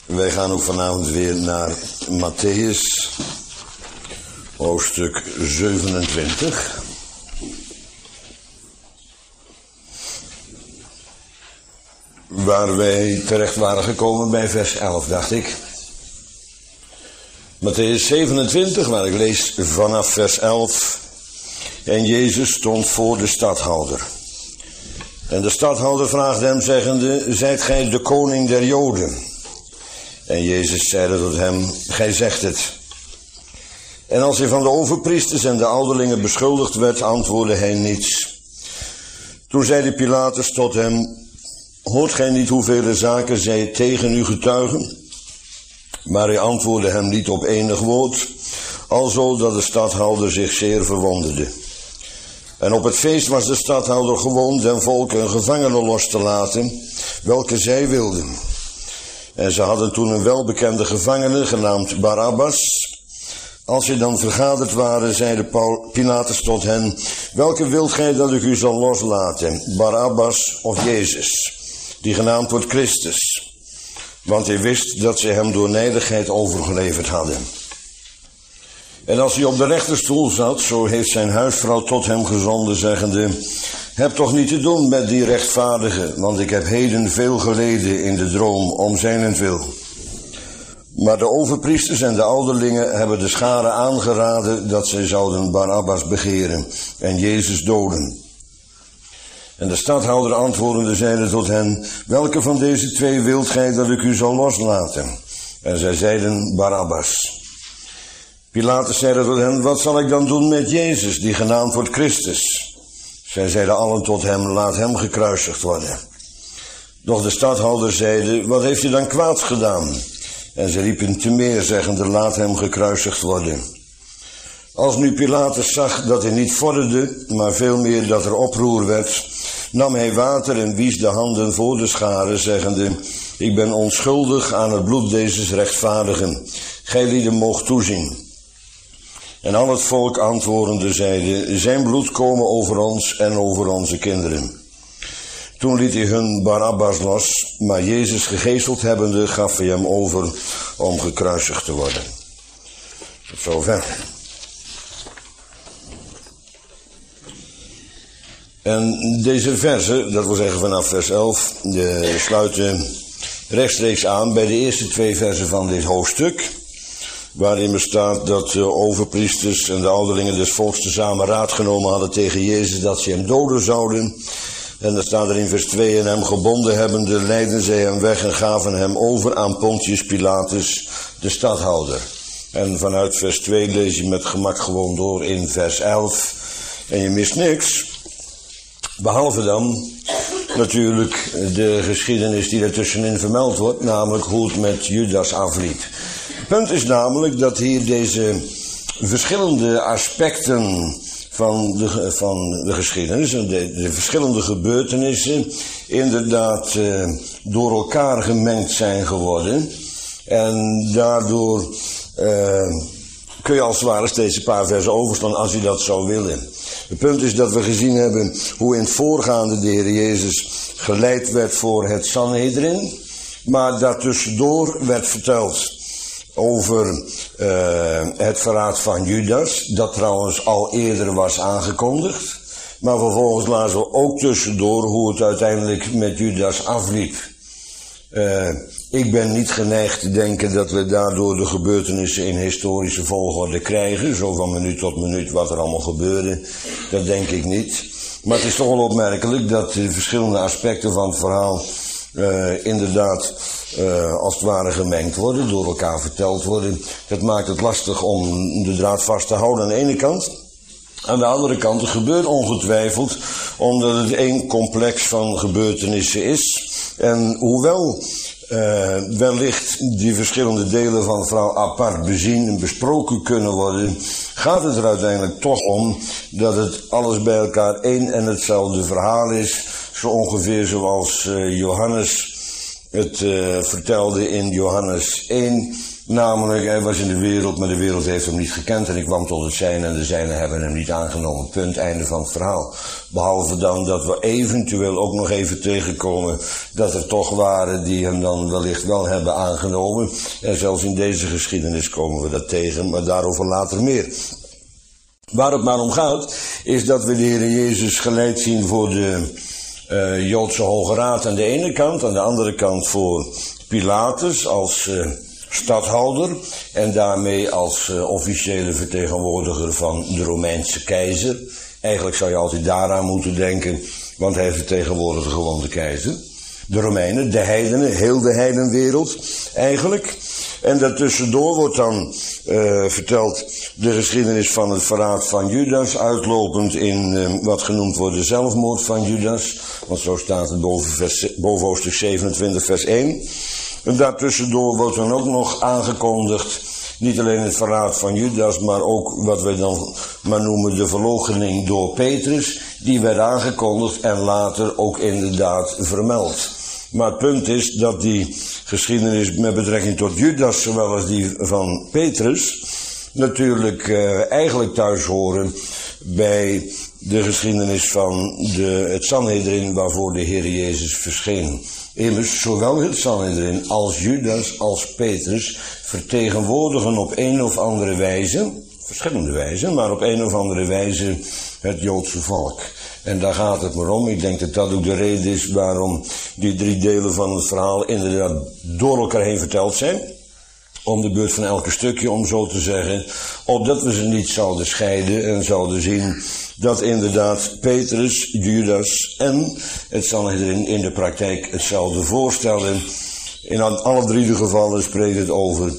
Wij gaan ook vanavond weer naar Mattheüs, hoofdstuk 27. Waar wij terecht waren gekomen bij vers 11, dacht ik. Mattheüs 27, waar ik lees vanaf vers 11. En Jezus stond voor de stadhouder. En de stadhouder vraagde hem, zeggende: Zijt gij de koning der Joden? En Jezus zeide tot hem: Gij zegt het. En als hij van de overpriesters en de ouderlingen beschuldigd werd, antwoordde hij niets. Toen zeide Pilatus tot hem: Hoort gij niet hoeveel zaken zij tegen u getuigen? Maar hij antwoordde hem niet op enig woord, alzo dat de stadhouder zich zeer verwonderde. En op het feest was de stadhouder gewoon den volk een gevangene los te laten, welke zij wilden. En ze hadden toen een welbekende gevangene, genaamd Barabbas. Als ze dan vergaderd waren, zeide Pilatus tot hen: Welke wilt gij dat ik u zal loslaten, Barabbas of Jezus, die genaamd wordt Christus? Want hij wist dat ze hem door nijdigheid overgeleverd hadden. En als hij op de rechterstoel zat, zo heeft zijn huisvrouw tot hem gezonden, zeggende: Heb toch niet te doen met die rechtvaardige, want ik heb heden veel geleden in de droom om zijnentwil. Maar de overpriesters en de ouderlingen hebben de scharen aangeraden dat zij zouden Barabbas begeren en Jezus doden. En de stadhouder antwoordende zeide tot hen: Welke van deze twee wilt gij dat ik u zal loslaten? En zij zeiden: Barabbas. Pilatus zeide tot hen: Wat zal ik dan doen met Jezus, die genaamd wordt Christus? Zij zeiden allen tot hem: Laat hem gekruisigd worden. Doch de stadhouder zeide: Wat heeft hij dan kwaads gedaan? En ze riepen te meer, zeggende: Laat hem gekruisigd worden. Als nu Pilatus zag dat hij niet vorderde, maar veel meer dat er oproer werd, nam hij water en wies de handen voor de scharen, zeggende: Ik ben onschuldig aan het bloed dezes rechtvaardigen. Gij lieden moogt toezien. En al het volk antwoordende zeide: Zijn bloed komen over ons en over onze kinderen. Toen liet hij hun Barabbas los, maar Jezus gegezeld hebbende gaf hij hem over om gekruisigd te worden. Tot zover. En deze verzen, dat wil zeggen vanaf vers 11, sluiten rechtstreeks aan bij de eerste twee versen van dit hoofdstuk, waarin bestaat dat de overpriesters en de ouderlingen des volks tezamen raad genomen hadden tegen Jezus dat ze hem doden zouden. En dan staat er in vers 2: En hem gebonden hebbende leidden zij hem weg en gaven hem over aan Pontius Pilatus, de stadhouder. En vanuit vers 2 lees je met gemak gewoon door in vers 11. En je mist niks. Behalve dan natuurlijk de geschiedenis die er tussenin vermeld wordt, namelijk hoe het met Judas afliep. Het punt is namelijk dat hier deze verschillende aspecten van de geschiedenis, de verschillende gebeurtenissen, inderdaad door elkaar gemengd zijn geworden. En daardoor kun je als het ware steeds een paar versen overslaan als je dat zou willen. Het punt is dat we gezien hebben hoe in het voorgaande de Heer Jezus geleid werd voor het Sanhedrin, maar daartussendoor werd verteld over het verraad van Judas, dat trouwens al eerder was aangekondigd. Maar vervolgens lazen we ook tussendoor hoe het uiteindelijk met Judas afliep. Ik ben niet geneigd te denken dat we daardoor de gebeurtenissen in historische volgorde krijgen, zo van minuut tot minuut wat er allemaal gebeurde. Dat denk ik niet. Maar het is toch wel opmerkelijk dat de verschillende aspecten van het verhaal inderdaad als het ware gemengd worden, door elkaar verteld worden. Dat maakt het lastig om de draad vast te houden aan de ene kant. Aan de andere kant, het gebeurt ongetwijfeld omdat het één complex van gebeurtenissen is. En hoewel wellicht die verschillende delen van het verhaal apart bezien en besproken kunnen worden, gaat het er uiteindelijk toch om dat het alles bij elkaar één en hetzelfde verhaal is. Zo ongeveer zoals Johannes het vertelde in Johannes 1, Namelijk, hij was in de wereld, maar de wereld heeft hem niet gekend. En ik kwam tot het zijne en de zijnen hebben hem niet aangenomen. Punt, einde van het verhaal. Behalve dan dat we eventueel ook nog even tegenkomen dat er toch waren die hem dan wellicht wel hebben aangenomen. En zelfs in deze geschiedenis komen we dat tegen, maar daarover later meer. Waar het maar om gaat, is dat we de Heer Jezus geleid zien voor de Joodse Hoge Raad aan de ene kant. Aan de andere kant voor Pilatus als stadhouder en daarmee als officiële vertegenwoordiger van de Romeinse keizer. Eigenlijk zou je altijd daaraan moeten denken, want hij vertegenwoordigde gewoon de keizer. De Romeinen, de heidenen, heel de heidenwereld eigenlijk. En daartussendoor wordt dan verteld de geschiedenis van het verraad van Judas, uitlopend in wat genoemd wordt de zelfmoord van Judas. Want zo staat het boven hoofdstuk 27 vers 1. En daartussendoor wordt dan ook nog aangekondigd, niet alleen het verraad van Judas, maar ook wat wij dan maar noemen de verloochening door Petrus. Die werd aangekondigd en later ook inderdaad vermeld. Maar het punt is dat die geschiedenis met betrekking tot Judas, zowel als die van Petrus, natuurlijk eigenlijk thuis horen bij de geschiedenis van het Sanhedrin waarvoor de Heer Jezus verscheen. Immers, zowel het Sanhedrin als Judas als Petrus vertegenwoordigen op een of andere wijze, verschillende wijzen, maar op een of andere wijze het Joodse volk. En daar gaat het maar om. Ik denk dat dat ook de reden is waarom die 3 delen van het verhaal inderdaad door elkaar heen verteld zijn. Om de beurt van elke stukje, om zo te zeggen, opdat we ze niet zouden scheiden en zouden zien dat inderdaad Petrus, Judas en het Sanhedrin in de praktijk hetzelfde voorstellen. In alle 3 de gevallen spreekt het over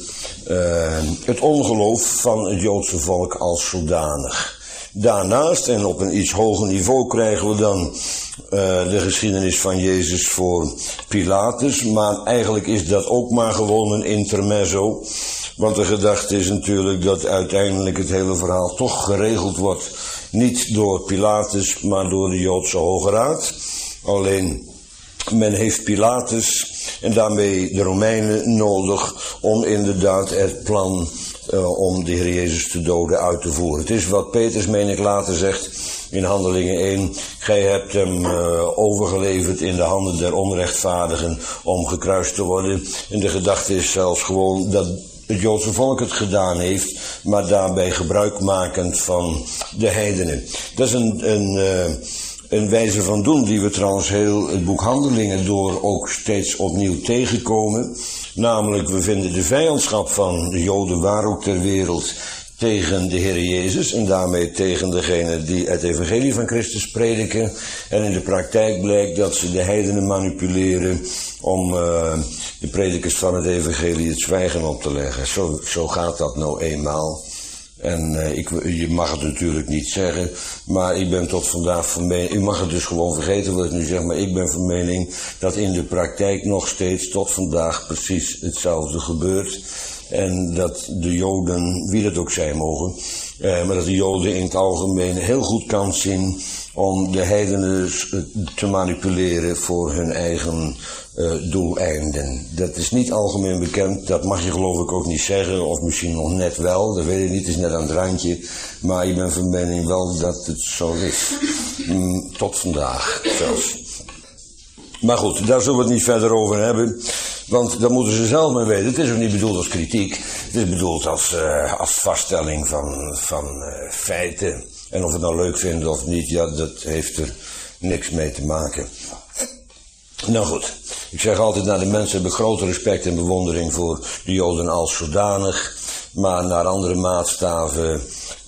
het ongeloof van het Joodse volk als zodanig. Daarnaast, en op een iets hoger niveau, krijgen we dan de geschiedenis van Jezus voor Pilatus. Maar eigenlijk is dat ook maar gewoon een intermezzo. Want de gedachte is natuurlijk dat uiteindelijk het hele verhaal toch geregeld wordt. Niet door Pilatus, maar door de Joodse Hoge Raad. Alleen men heeft Pilatus en daarmee de Romeinen nodig om inderdaad het plan om de Heer Jezus te doden uit te voeren. Het is wat Petrus, meen ik, later zegt in Handelingen 1. Gij hebt hem overgeleverd in de handen der onrechtvaardigen om gekruist te worden. En de gedachte is zelfs gewoon dat het Joodse volk het gedaan heeft, maar daarbij gebruikmakend van de heidenen. Dat is een wijze van doen die we trouwens heel het boek Handelingen door ook steeds opnieuw tegenkomen. Namelijk, we vinden de vijandschap van de Joden waar ook ter wereld tegen de Heer Jezus en daarmee tegen degene die het evangelie van Christus prediken. En in de praktijk blijkt dat ze de heidenen manipuleren om de predikers van het evangelie het zwijgen op te leggen. Zo gaat dat nou eenmaal. En je mag het natuurlijk niet zeggen, maar ik ben tot vandaag van mening, u mag het dus gewoon vergeten wat ik nu zeg, maar ik ben van mening dat in de praktijk nog steeds tot vandaag precies hetzelfde gebeurt. En dat de Joden, wie dat ook zijn mogen, maar dat de Joden in het algemeen heel goed kan zien om de heidenen te manipuleren voor hun eigen doeleinden. Dat is niet algemeen bekend, dat mag je geloof ik ook niet zeggen, of misschien nog net wel, dat weet ik niet, het is net aan het randje, maar ik ben van mening wel dat het zo is. Tot vandaag zelfs. Maar goed, daar zullen we het niet verder over hebben, want dat moeten ze zelf maar weten. Het is ook niet bedoeld als kritiek, het is bedoeld als vaststelling van feiten. En of we het nou leuk vinden of niet, ja, dat heeft er niks mee te maken. Nou goed, ik zeg altijd, de mensen hebben grote respect en bewondering voor de Joden als zodanig, maar naar andere maatstaven,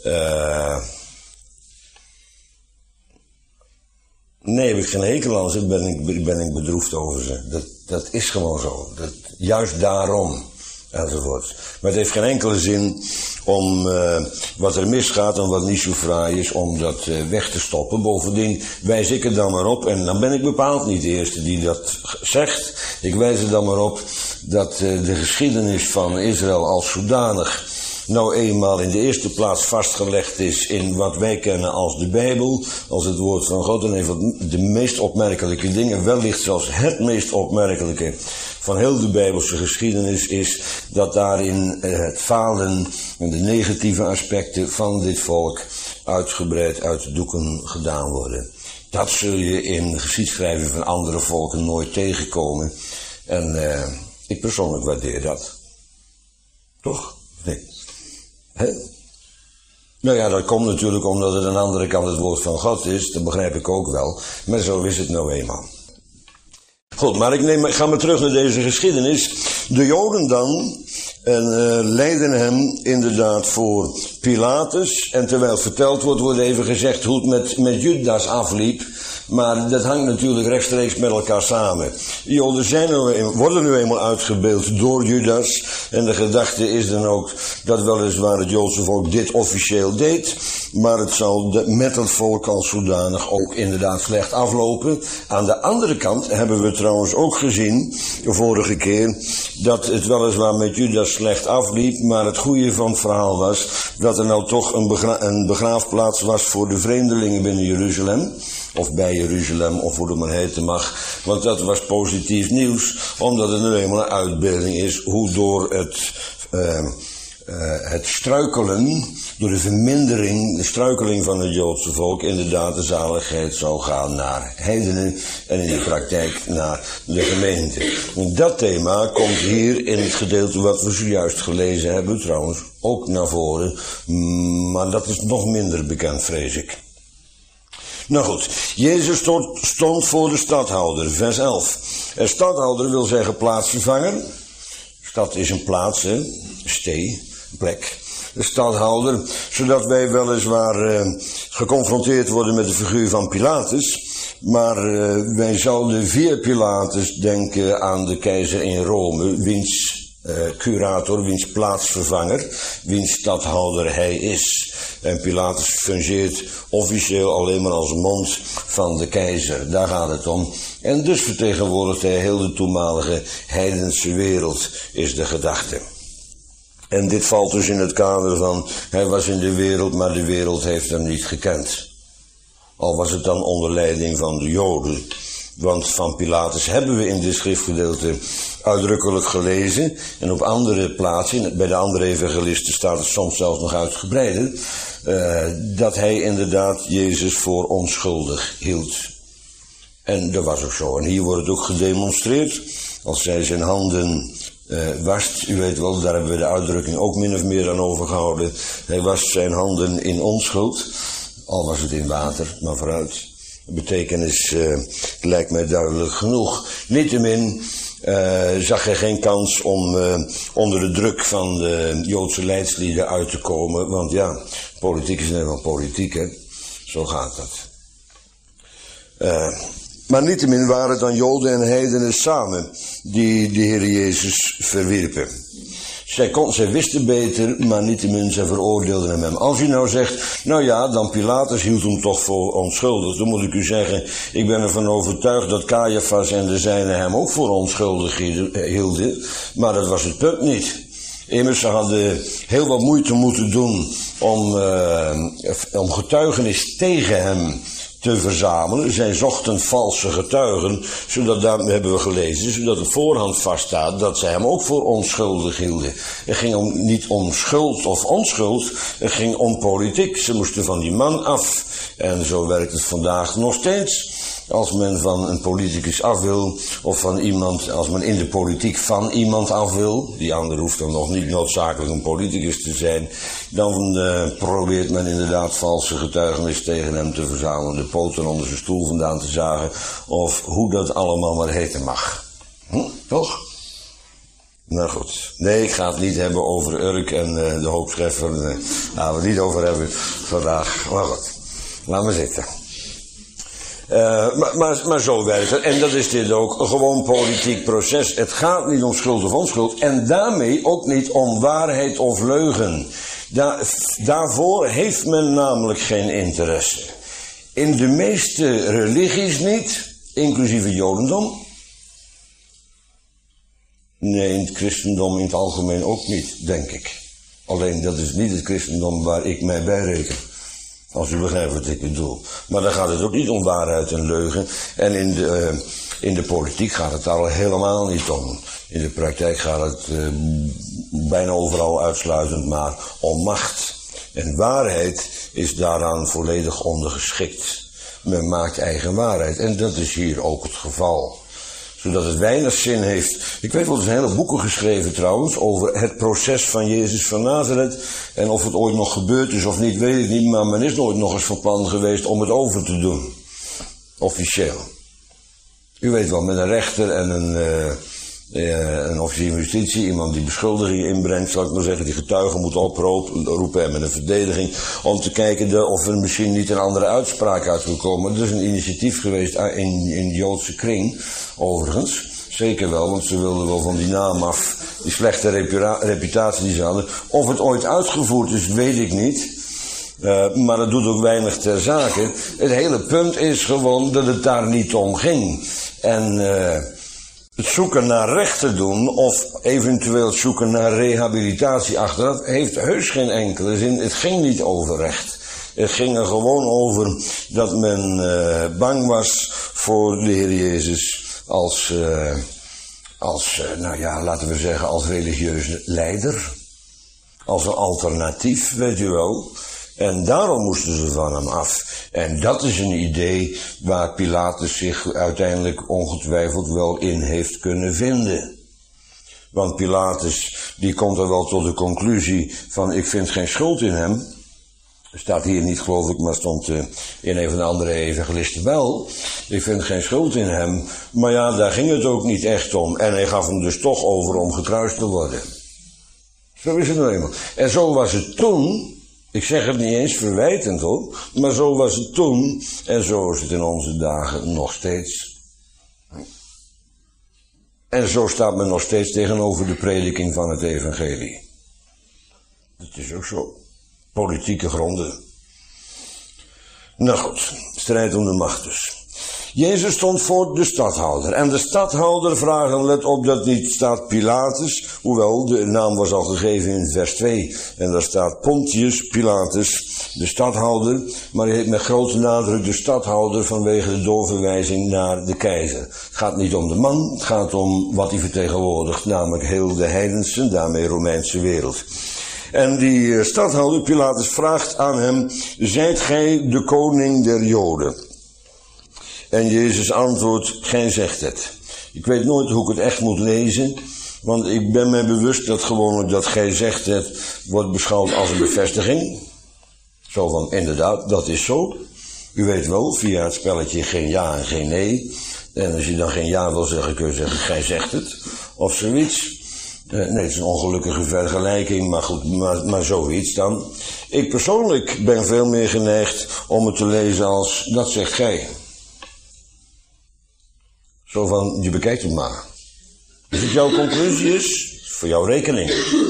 nee, heb ik geen hekel aan ze, ben ik bedroefd over ze. Dat is gewoon zo, juist daarom. Enzovoort. Maar het heeft geen enkele zin om wat er misgaat en wat niet zo fraai is, om dat weg te stoppen. Bovendien wijs ik er dan maar op, en dan ben ik bepaald niet de eerste die dat zegt. Ik wijs er dan maar op dat de geschiedenis van Israël als zodanig nou eenmaal in de eerste plaats vastgelegd is in wat wij kennen als de Bijbel, als het woord van God. En een van de meest opmerkelijke dingen, wellicht zelfs het meest opmerkelijke van heel de Bijbelse geschiedenis is dat daarin het falen en de negatieve aspecten van dit volk uitgebreid uit de doeken gedaan worden. Dat zul je in geschiedschrijving van andere volken nooit tegenkomen. En ik persoonlijk waardeer dat. Toch? Nee. Hè? Nou ja, dat komt natuurlijk omdat het aan de andere kant het woord van God is. Dat begrijp ik ook wel. Maar zo is het nou eenmaal. Goed, maar ik ga maar terug naar deze geschiedenis. De Joden dan leiden hem inderdaad voor Pilatus. En terwijl verteld wordt even gezegd hoe het met Judas afliep. Maar dat hangt natuurlijk rechtstreeks met elkaar samen. De Joden worden nu eenmaal uitgebeeld door Judas. En de gedachte is dan ook dat weliswaar het Joodse volk dit officieel deed. Maar het zal met het volk als zodanig ook inderdaad slecht aflopen. Aan de andere kant hebben we trouwens ook gezien, de vorige keer, dat het weliswaar met Judas slecht afliep. Maar het goede van het verhaal was dat er nou toch een begraafplaats was voor de vreemdelingen binnen Jeruzalem. Of bij Jeruzalem, of hoe het maar heten mag. Want dat was positief nieuws, omdat het nu eenmaal een uitbeelding is hoe door het struikelen, door de vermindering, de struikeling van het Joodse volk, inderdaad de zaligheid zou gaan naar heidenen en in de praktijk naar de gemeente. En dat thema komt hier in het gedeelte wat we zojuist gelezen hebben trouwens ook naar voren, maar dat is nog minder bekend, vrees ik. Nou goed, Jezus stond voor de stadhouder, vers 11. En stadhouder wil zeggen plaatsvervanger. Stad is een plaats, hè, stee, plek. De stadhouder, zodat wij weliswaar geconfronteerd worden met de figuur van Pilatus. Maar wij zouden via Pilatus denken aan de keizer in Rome, wiens curator, wiens plaatsvervanger, wiens stadhouder hij is. En Pilatus fungeert officieel alleen maar als mond van de keizer. Daar gaat het om. En dus vertegenwoordigt hij heel de toenmalige heidense wereld, is de gedachte. En dit valt dus in het kader van, hij was in de wereld, maar de wereld heeft hem niet gekend. Al was het dan onder leiding van de Joden. Want van Pilatus hebben we in dit schriftgedeelte uitdrukkelijk gelezen. En op andere plaatsen, bij de andere evangelisten staat het soms zelfs nog uitgebreider. Dat hij inderdaad Jezus voor onschuldig hield. En dat was ook zo. En hier wordt het ook gedemonstreerd. Als hij zijn handen wast, u weet wel, daar hebben we de uitdrukking ook min of meer aan overgehouden. Hij wast zijn handen in onschuld. Al was het in water, maar vooruit. De betekenis lijkt mij duidelijk genoeg. Niettemin zag hij geen kans om onder de druk van de Joodse leidslieden uit te komen. Want ja, politiek is net wel politiek, hè. Zo gaat dat. Maar niettemin waren dan Joden en heidenen samen die de Heer Jezus verwierpen. Zij wisten beter, maar niettemin zij veroordeelden hem. Als u nou zegt, nou ja, dan Pilatus hield hem toch voor onschuldig. Dan moet ik u zeggen, ik ben ervan overtuigd dat Caiaphas en de zijnen hem ook voor onschuldig hielden. Maar dat was het punt niet. Immers, ze hadden heel wat moeite moeten doen om getuigenis tegen hem te verzamelen. Zij zochten valse getuigen, zodat, daar hebben we gelezen, zodat op voorhand vaststaat dat zij hem ook voor onschuldig hielden. Het ging niet om schuld of onschuld, het ging om politiek. Ze moesten van die man af. En zo werkt het vandaag nog steeds. Als men van een politicus af wil, of van iemand, als men in de politiek van iemand af wil, die ander hoeft dan nog niet noodzakelijk een politicus te zijn, dan probeert men inderdaad valse getuigenis tegen hem te verzamelen, de poten onder zijn stoel vandaan te zagen, of hoe dat allemaal maar heten mag. Toch? Nou goed. Nee, ik ga het niet hebben over Urk en de hooptreffer. Daar gaan we het niet over hebben vandaag. Maar goed, laat maar zitten. Maar zo werkt het. En dat is dit ook. Een gewoon politiek proces. Het gaat niet om schuld of onschuld. En daarmee ook niet om waarheid of leugen. Daarvoor heeft men namelijk geen interesse. In de meeste religies niet. Inclusief het Jodendom. Nee, in het christendom in het algemeen ook niet, denk ik. Alleen dat is niet het christendom waar ik mij bij reken. Als u begrijpt wat ik bedoel. Maar dan gaat het ook niet om waarheid en leugen. En in In de politiek gaat het daar al helemaal niet om. In de praktijk gaat het bijna overal uitsluitend maar om macht. En waarheid is daaraan volledig ondergeschikt. Men maakt eigen waarheid. En dat is hier ook het geval. Zodat het weinig zin heeft. Ik weet wel, er zijn hele boeken geschreven trouwens over het proces van Jezus van Nazareth. En of het ooit nog gebeurd is of niet, weet ik niet. Maar men is nooit nog eens van plan geweest om het over te doen. Officieel. U weet wel, met een rechter en een officier van justitie, iemand die beschuldigingen inbrengt, zal ik maar zeggen, die getuigen moet oproepen en met een verdediging, om te kijken of er misschien niet een andere uitspraak uit wil komen. Dat is een initiatief geweest in de Joodse kring, overigens. Zeker wel, want ze wilden wel van die naam af, die slechte reputatie die ze hadden. Of het ooit uitgevoerd is, weet ik niet. Maar dat doet ook weinig ter zake. Het hele punt is gewoon dat het daar niet om ging. En het zoeken naar rechten doen of eventueel het zoeken naar rehabilitatie achteraf heeft heus geen enkele zin. Het ging niet over recht. Het ging er gewoon over dat men bang was voor de Heer Jezus als laten we zeggen, als religieuze leider. Als een alternatief, weet u wel. En daarom moesten ze van hem af. En dat is een idee waar Pilatus zich uiteindelijk ongetwijfeld wel in heeft kunnen vinden. Want Pilatus, die komt er wel tot de conclusie van, ik vind geen schuld in hem. Staat hier niet, geloof ik, maar stond in een van de andere evangelisten wel. Ik vind geen schuld in hem. Maar ja, daar ging het ook niet echt om. En hij gaf hem dus toch over om gekruist te worden. Zo is het nou eenmaal. En zo was het toen. Ik zeg het niet eens verwijtend hoor, maar zo was het toen en zo is het in onze dagen nog steeds. En zo staat men nog steeds tegenover de prediking van het evangelie. Dat is ook zo. Politieke gronden. Nou goed, strijd om de macht dus. Jezus stond voor de stadhouder. En de stadhouder vragen, let op dat niet staat Pilatus, hoewel de naam was al gegeven in vers 2. En daar staat Pontius Pilatus, de stadhouder, maar hij heet met grote nadruk de stadhouder vanwege de doorverwijzing naar de keizer. Het gaat niet om de man, het gaat om wat hij vertegenwoordigt, namelijk heel de heidense, daarmee Romeinse wereld. En die stadhouder Pilatus vraagt aan hem, zijt gij de koning der Joden? En Jezus antwoordt, gij zegt het. Ik weet nooit hoe ik het echt moet lezen, want ik ben mij bewust dat gewoonlijk dat gij zegt het wordt beschouwd als een bevestiging. Zo van, inderdaad, dat is zo. U weet wel, via het spelletje geen ja en geen nee. En als je dan geen ja wil zeggen, kun je zeggen, gij zegt het. Of zoiets. Nee, het is een ongelukkige vergelijking, maar goed, maar zoiets dan. Ik persoonlijk ben veel meer geneigd om het te lezen als, dat zegt gij. Zo van, je bekijkt het maar. Als het jouw conclusie is, voor jouw rekening.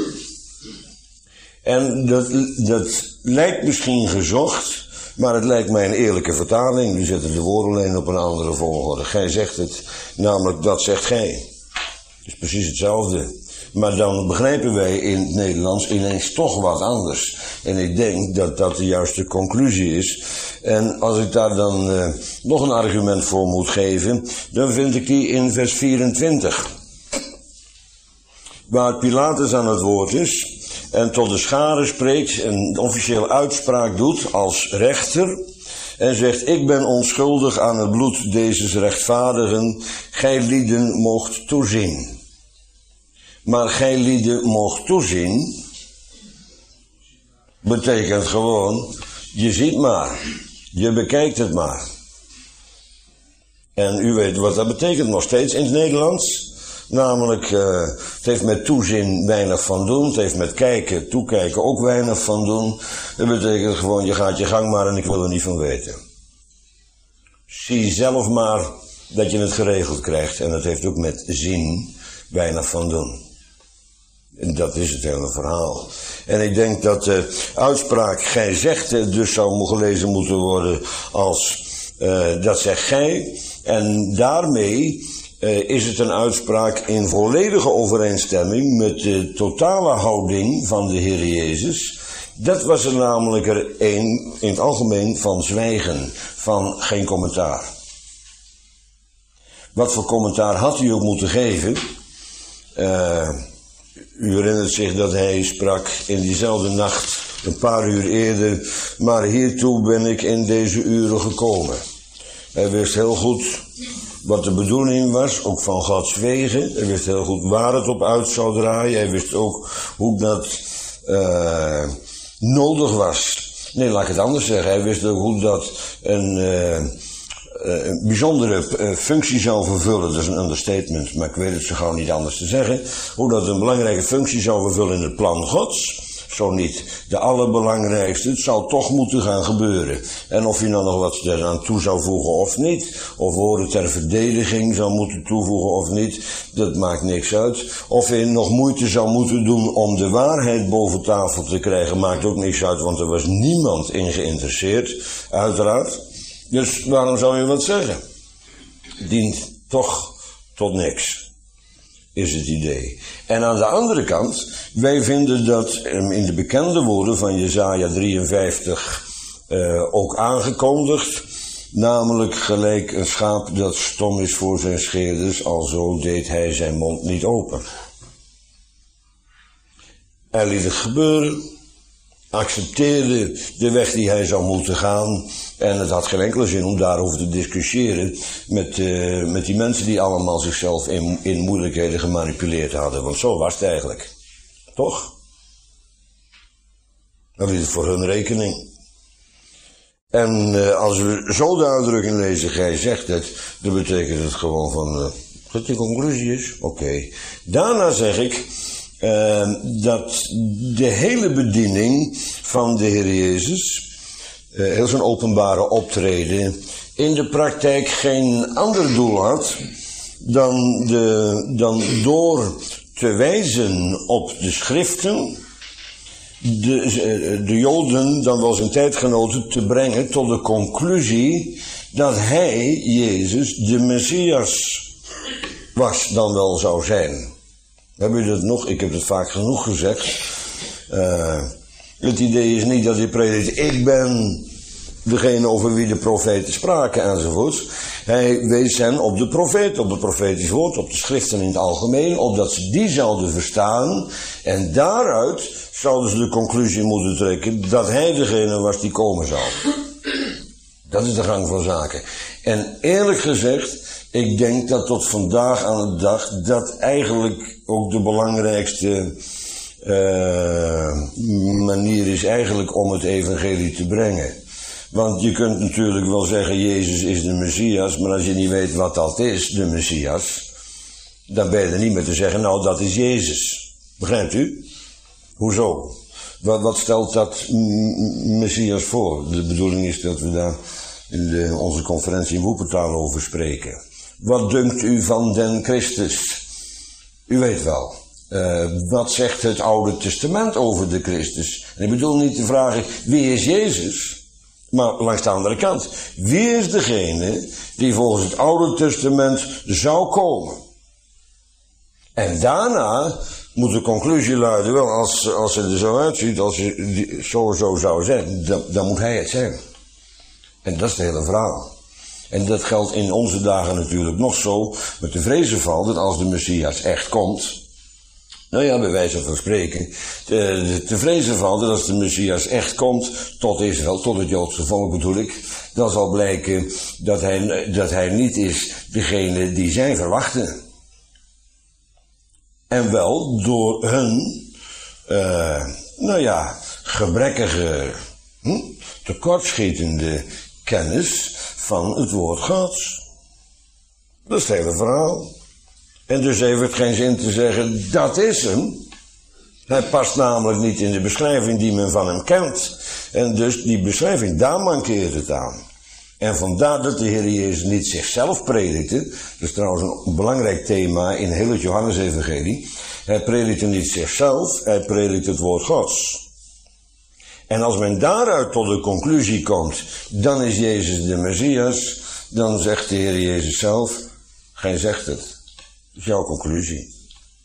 En dat lijkt misschien gezocht, maar het lijkt mij een eerlijke vertaling. Die zetten de woorden alleen op een andere volgorde. Gij zegt het, namelijk dat zegt gij. Het is precies hetzelfde. Maar dan begrijpen wij in het Nederlands ineens toch wat anders. En ik denk dat dat de juiste conclusie is. En als ik daar dan nog een argument voor moet geven, dan vind ik die in vers 24. Waar Pilatus aan het woord is en tot de schare spreekt en een officiële uitspraak doet als rechter. En zegt, ik ben onschuldig aan het bloed dezes rechtvaardigen, gij lieden moogt toezien. Maar gij lieden moogt toezien, betekent gewoon, je ziet maar, je bekijkt het maar. En u weet wat dat betekent nog steeds in het Nederlands. Namelijk, het heeft met toezien weinig van doen, het heeft met kijken, toekijken ook weinig van doen. Dat betekent gewoon, je gaat je gang maar en ik wil er niet van weten. Zie zelf maar dat je het geregeld krijgt. En dat heeft ook met zien weinig van doen. En dat is het hele verhaal. En ik denk dat de uitspraak gij zegt dus zou gelezen moeten worden als dat zegt gij. En daarmee is het een uitspraak in volledige overeenstemming met de totale houding van de Heer Jezus. Dat was er namelijk in het algemeen van zwijgen, van geen commentaar. Wat voor commentaar had hij ook moeten geven? U herinnert zich dat hij sprak in diezelfde nacht, een paar uur eerder, maar hiertoe ben ik in deze uren gekomen. Hij wist heel goed wat de bedoeling was, ook van Gods wegen. Hij wist heel goed waar het op uit zou draaien. Hij wist ook hoe dat nodig was. Nee, laat ik het anders zeggen. Hij wist ook hoe dat een bijzondere functie zou vervullen. Dat is een understatement, maar ik weet het zo gauw niet anders te zeggen. Hoe dat een belangrijke functie zou vervullen in het plan Gods. Zo niet de allerbelangrijkste, het zou toch moeten gaan gebeuren. En of je nou nog wat eraan toe zou voegen of niet, of woorden ter verdediging zou moeten toevoegen of niet, dat maakt niks uit. Of je nog moeite zou moeten doen om de waarheid boven tafel te krijgen, maakt ook niks uit, want er was niemand in geïnteresseerd, uiteraard. Dus waarom zou je wat zeggen? Dient toch tot niks, is het idee. En aan de andere kant, wij vinden dat in de bekende woorden van Jesaja 53 ook aangekondigd, namelijk gelijk een schaap dat stom is voor zijn scheerders, alzo deed hij zijn mond niet open. Hij liet het gebeuren, accepteerde de weg die hij zou moeten gaan, en het had geen enkele zin om daarover te discussiëren met die mensen die allemaal zichzelf in moeilijkheden gemanipuleerd hadden, want zo was het eigenlijk. Toch? Dan liet het voor hun rekening. En als we zo de uitdrukking lezen, gij zegt het, dan betekent het gewoon van, dat de conclusie is, oké. Daarna zeg ik, dat de hele bediening van de Heer Jezus, heel zijn openbare optreden, in de praktijk geen ander doel had dan door te wijzen op de schriften, de Joden, dan wel zijn tijdgenoten, te brengen tot de conclusie dat hij, Jezus, de Messias was, dan wel zou zijn. Heb je dat nog? Ik heb het vaak genoeg gezegd. Het idee is niet dat hij predikt, ik ben degene over wie de profeten spraken enzovoort. Hij wees hen op de profeet, op het profetisch woord, op de schriften in het algemeen, opdat ze die zouden verstaan. En daaruit zouden ze de conclusie moeten trekken dat hij degene was die komen zou. Dat is de gang van zaken. En eerlijk gezegd, ik denk dat tot vandaag aan de dag dat eigenlijk ook de belangrijkste manier is eigenlijk om het evangelie te brengen. Want je kunt natuurlijk wel zeggen, Jezus is de Messias, maar als je niet weet wat dat is, de Messias, dan ben je er niet meer te zeggen, nou dat is Jezus. Begrijpt u? Hoezo? Wat stelt dat Messias voor? De bedoeling is dat we daar in onze conferentie in Woepertaal over spreken. Wat dunkt u van den Christus? U weet wel. Wat zegt het Oude Testament over de Christus? En ik bedoel niet te vragen, wie is Jezus? Maar langs de andere kant, wie is degene die volgens het Oude Testament zou komen? En daarna moet de conclusie luiden, wel, als het er zo uitziet, als het zo zou zijn, dan moet hij het zijn. En dat is het hele verhaal. En dat geldt in onze dagen natuurlijk nog zo, met de vrezen valt dat als de Messias echt komt, nou ja, bij wijze van spreken, te vrezen valt dat als de Messias echt komt, tot Israël, tot het Joodse volk bedoel ik, dan zal blijken dat hij niet is degene die zij verwachten. En wel door hun, gebrekkige, tekortschietende kennis van het woord Gods. Dat is het hele verhaal. En dus heeft het geen zin te zeggen, dat is hem. Hij past namelijk niet in de beschrijving die men van hem kent. En dus die beschrijving, daar mankeert het aan. En vandaar dat de Heer Jezus niet zichzelf predikte. Dat is trouwens een belangrijk thema in heel het Johannesevangelie. Hij predikte niet zichzelf, hij predikte het woord Gods. En als men daaruit tot de conclusie komt, dan is Jezus de Messias, dan zegt de Heer Jezus zelf, gij zegt het. Dat is jouw conclusie.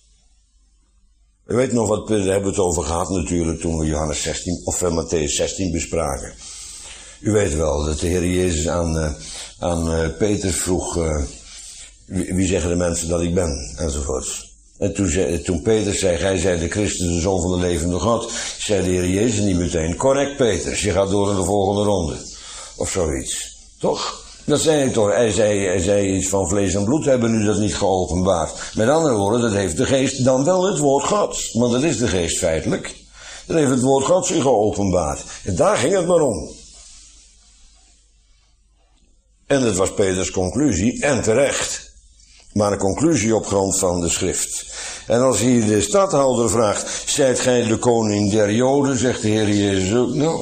U weet nog wat, daar hebben we het over gehad natuurlijk toen we Johannes 16 of Mattheüs 16 bespraken. U weet wel dat de Heer Jezus aan Petrus vroeg, Wie zeggen de mensen dat ik ben? Enzovoorts. En toen Peter zei, gij zijt de Christus, de Zoon van de levende God, zei de Heer Jezus niet meteen, correct Petrus, je gaat door in de volgende ronde. Of zoiets. Toch? Dat zei hij toch. Hij zei iets van vlees en bloed hebben u dat niet geopenbaard. Met andere woorden, dat heeft de geest dan wel het woord Gods. Want dat is de geest feitelijk. Dat heeft het woord Gods u geopenbaard. En daar ging het maar om. En dat was Peters conclusie, en terecht. Maar een conclusie op grond van de schrift. En als hier de stadhouder vraagt, zijt gij de koning der Joden, zegt de Heer Jezus ook, nou,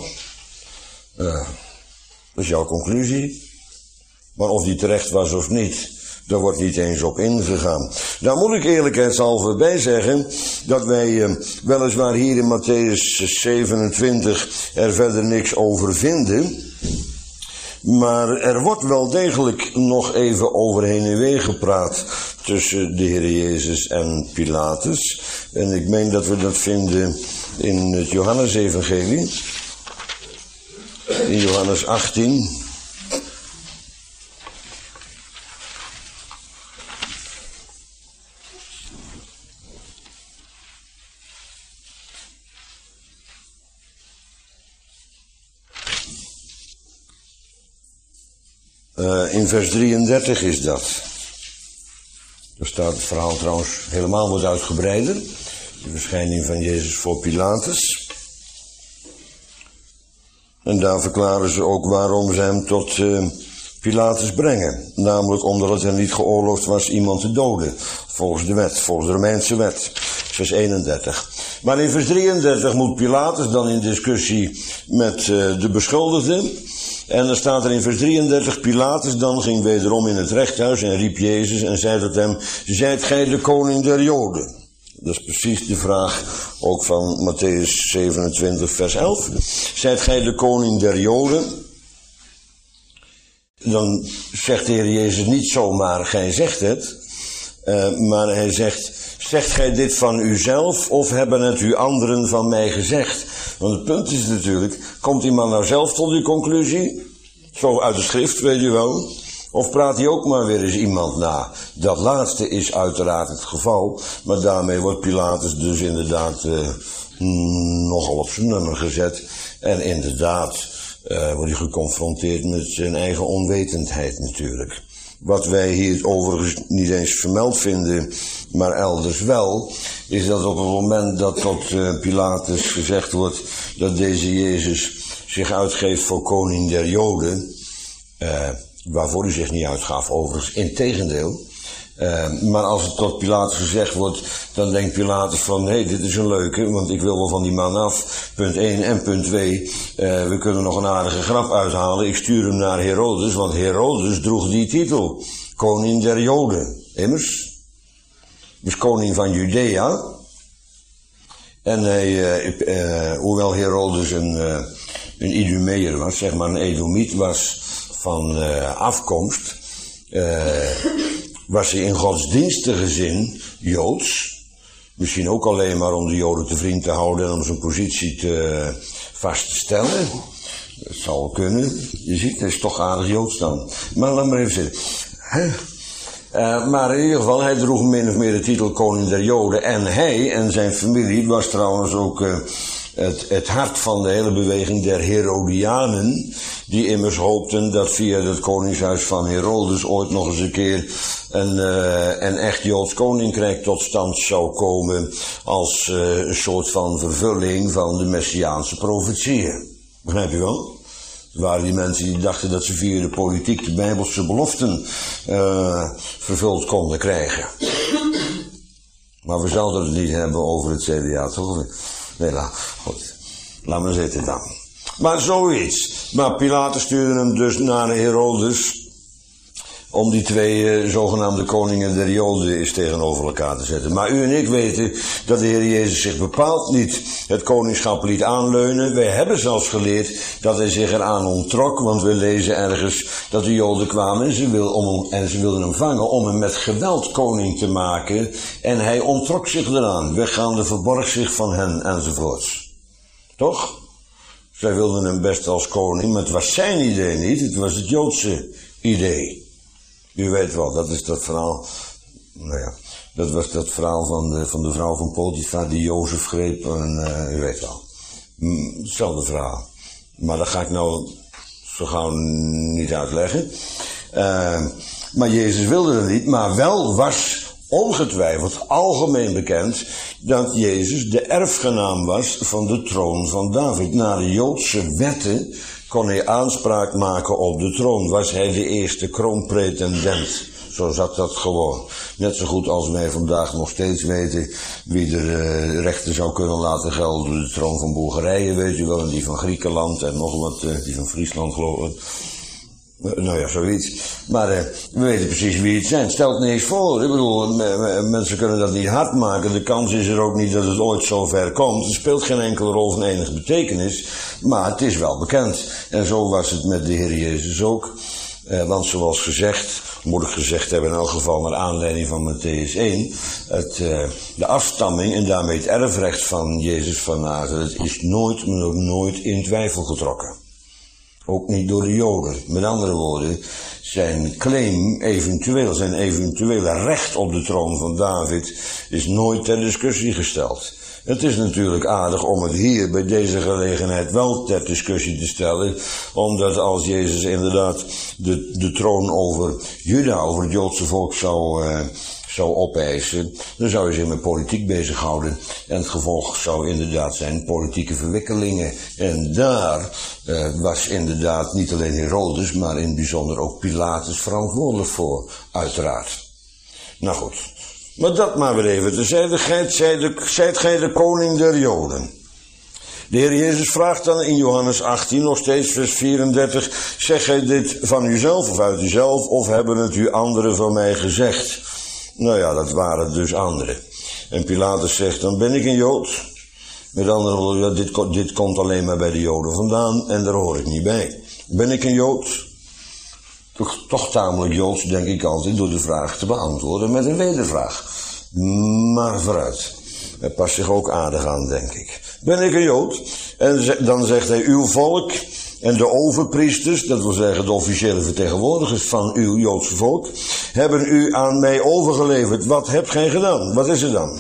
dat is jouw conclusie. Maar of die terecht was of niet, daar wordt niet eens op ingegaan. Daar moet ik eerlijkheidshalve bij zeggen, dat wij weliswaar hier in Matthäus 27 er verder niks over vinden. Maar er wordt wel degelijk nog even overheen en weer gepraat tussen de Heer Jezus en Pilatus. En ik meen dat we dat vinden in het Johannesevangelie. In Johannes 18. In vers 33 is dat. Daar staat het verhaal trouwens helemaal wat uitgebreider. De verschijning van Jezus voor Pilatus. En daar verklaren ze ook waarom ze hem tot Pilatus brengen. Namelijk omdat het hem niet geoorloofd was iemand te doden. Volgens de wet, volgens de Romeinse wet. Vers 31. Maar in vers 33 moet Pilatus dan in discussie met de beschuldigde. En dan staat er in vers 33, Pilatus dan ging wederom in het rechthuis en riep Jezus en zei tot hem, zijt gij de koning der Joden? Dat is precies de vraag ook van Matthäus 27 vers 11. Zijt gij de koning der Joden? Dan zegt de Heer Jezus niet zomaar, gij zegt het. Maar hij zegt gij dit van uzelf of hebben het u anderen van mij gezegd? Want het punt is natuurlijk, komt die man nou zelf tot die conclusie? Zo uit de schrift, weet je wel. Of praat hij ook maar weer eens iemand na? Dat laatste is uiteraard het geval. Maar daarmee wordt Pilatus dus inderdaad nogal op zijn nummer gezet. En inderdaad wordt hij geconfronteerd met zijn eigen onwetendheid natuurlijk. Wat wij hier overigens niet eens vermeld vinden, maar elders wel, is dat op het moment dat tot Pilatus gezegd wordt dat deze Jezus zich uitgeeft voor koning der Joden, waarvoor hij zich niet uitgaf overigens, integendeel. Maar als het tot Pilatus gezegd wordt, dan denkt Pilatus van, nee, dit is een leuke, want ik wil wel van die man af. Punt 1 en punt 2, we kunnen nog een aardige grap uithalen. Ik stuur hem naar Herodes, want Herodes droeg die titel. Koning der Joden, immers. Dus koning van Judea. En hij, hoewel Herodes een Idumeër was, zeg maar een Edomiet was van afkomst, was hij in godsdienstige zin Joods. Misschien ook alleen maar om de Joden te vriend te houden en om zijn positie vast te stellen. Dat zou kunnen. Je ziet, het is toch aardig Joods dan. Maar laat maar even zitten. Maar in ieder geval, hij droeg min of meer de titel koning der Joden. En hij en zijn familie was trouwens ook het hart van de hele beweging der Herodianen, die immers hoopten dat via het koningshuis van Herodes ooit nog eens een keer een echt Joods koninkrijk tot stand zou komen als een soort van vervulling van de Messiaanse profetieën. Begrijp je wel? Er waren die mensen die dachten dat ze via de politiek de Bijbelse beloften vervuld konden krijgen. Maar we zouden het niet hebben over het CDA, toch? Nee, goed. Laat maar zitten dan. Maar zoiets. Maar Pilatus stuurde hem dus naar Herodes om die twee zogenaamde koningen der Joden eens tegenover elkaar te zetten. Maar u en ik weten dat de Heer Jezus zich bepaald niet het koningschap liet aanleunen. Wij hebben zelfs geleerd dat hij zich eraan onttrok, want we lezen ergens dat de Joden kwamen en ze wilden hem vangen om hem met geweld koning te maken. En hij onttrok zich eraan. Weggaande verborg zich van hen enzovoorts. Toch? Zij wilden hem best als koning, maar het was zijn idee niet, het was het Joodse idee. U weet wel, dat is dat verhaal. Nou ja, dat was dat verhaal van de vrouw van Potifar die Jozef greep. En u weet wel. Hetzelfde verhaal. Maar dat ga ik nou zo gauw niet uitleggen. Maar Jezus wilde het niet. Maar wel was ongetwijfeld algemeen bekend dat Jezus de erfgenaam was van de troon van David. Naar de Joodse wetten kon hij aanspraak maken op de troon. Was hij de eerste kroonpretendent. Zo zat dat gewoon. Net zo goed als wij vandaag nog steeds weten wie er rechten zou kunnen laten gelden. De troon van Bulgarije, weet u wel, en die van Griekenland en nog wat, die van Friesland geloof ik. Nou ja, zoiets. Maar we weten precies wie het zijn. Stel het niet eens voor. Ik bedoel, mensen kunnen dat niet hard maken. De kans is er ook niet dat het ooit zo ver komt. Het speelt geen enkele rol van enige betekenis. Maar het is wel bekend. En zo was het met de Heer Jezus ook. Want zoals gezegd, moet ik gezegd hebben in elk geval naar aanleiding van Mattheüs 1, de afstamming en daarmee het erfrecht van Jezus van Nazareth is nooit in twijfel getrokken. Ook niet door de Joden. Met andere woorden, zijn claim zijn eventuele recht op de troon van David is nooit ter discussie gesteld. Het is natuurlijk aardig om het hier bij deze gelegenheid wel ter discussie te stellen, omdat als Jezus inderdaad de troon over Juda, over het Joodse volk zou opeisen, dan zou hij zich met politiek bezighouden. En het gevolg zou inderdaad zijn politieke verwikkelingen. En daar was inderdaad niet alleen Herodes, maar in het bijzonder ook Pilatus verantwoordelijk voor, uiteraard. Nou goed. Maar dat maar weer even terzijde. Zijt gij de koning der Joden? De Heer Jezus vraagt dan in Johannes 18, nog steeds vers 34, zeg gij dit van uzelf of uit uzelf, of hebben het u anderen van mij gezegd? Nou ja, dat waren dus anderen. En Pilatus zegt, dan ben ik een Jood. Met andere woorden, dit komt alleen maar bij de Joden vandaan en daar hoor ik niet bij. Ben ik een Jood? Toch tamelijk Joods, denk ik altijd, door de vraag te beantwoorden met een wedervraag. Maar vooruit. Het past zich ook aardig aan, denk ik. Ben ik een Jood? En dan zegt hij, uw volk en de overpriesters, dat wil zeggen de officiële vertegenwoordigers van uw Joodse volk, hebben u aan mij overgeleverd. Wat hebt gij gedaan? Wat is er dan?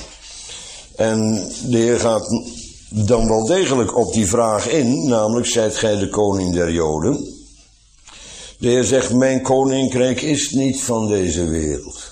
En de Heer gaat dan wel degelijk op die vraag in, namelijk, zijt gij de koning der Joden? De Heer zegt, mijn koninkrijk is niet van deze wereld.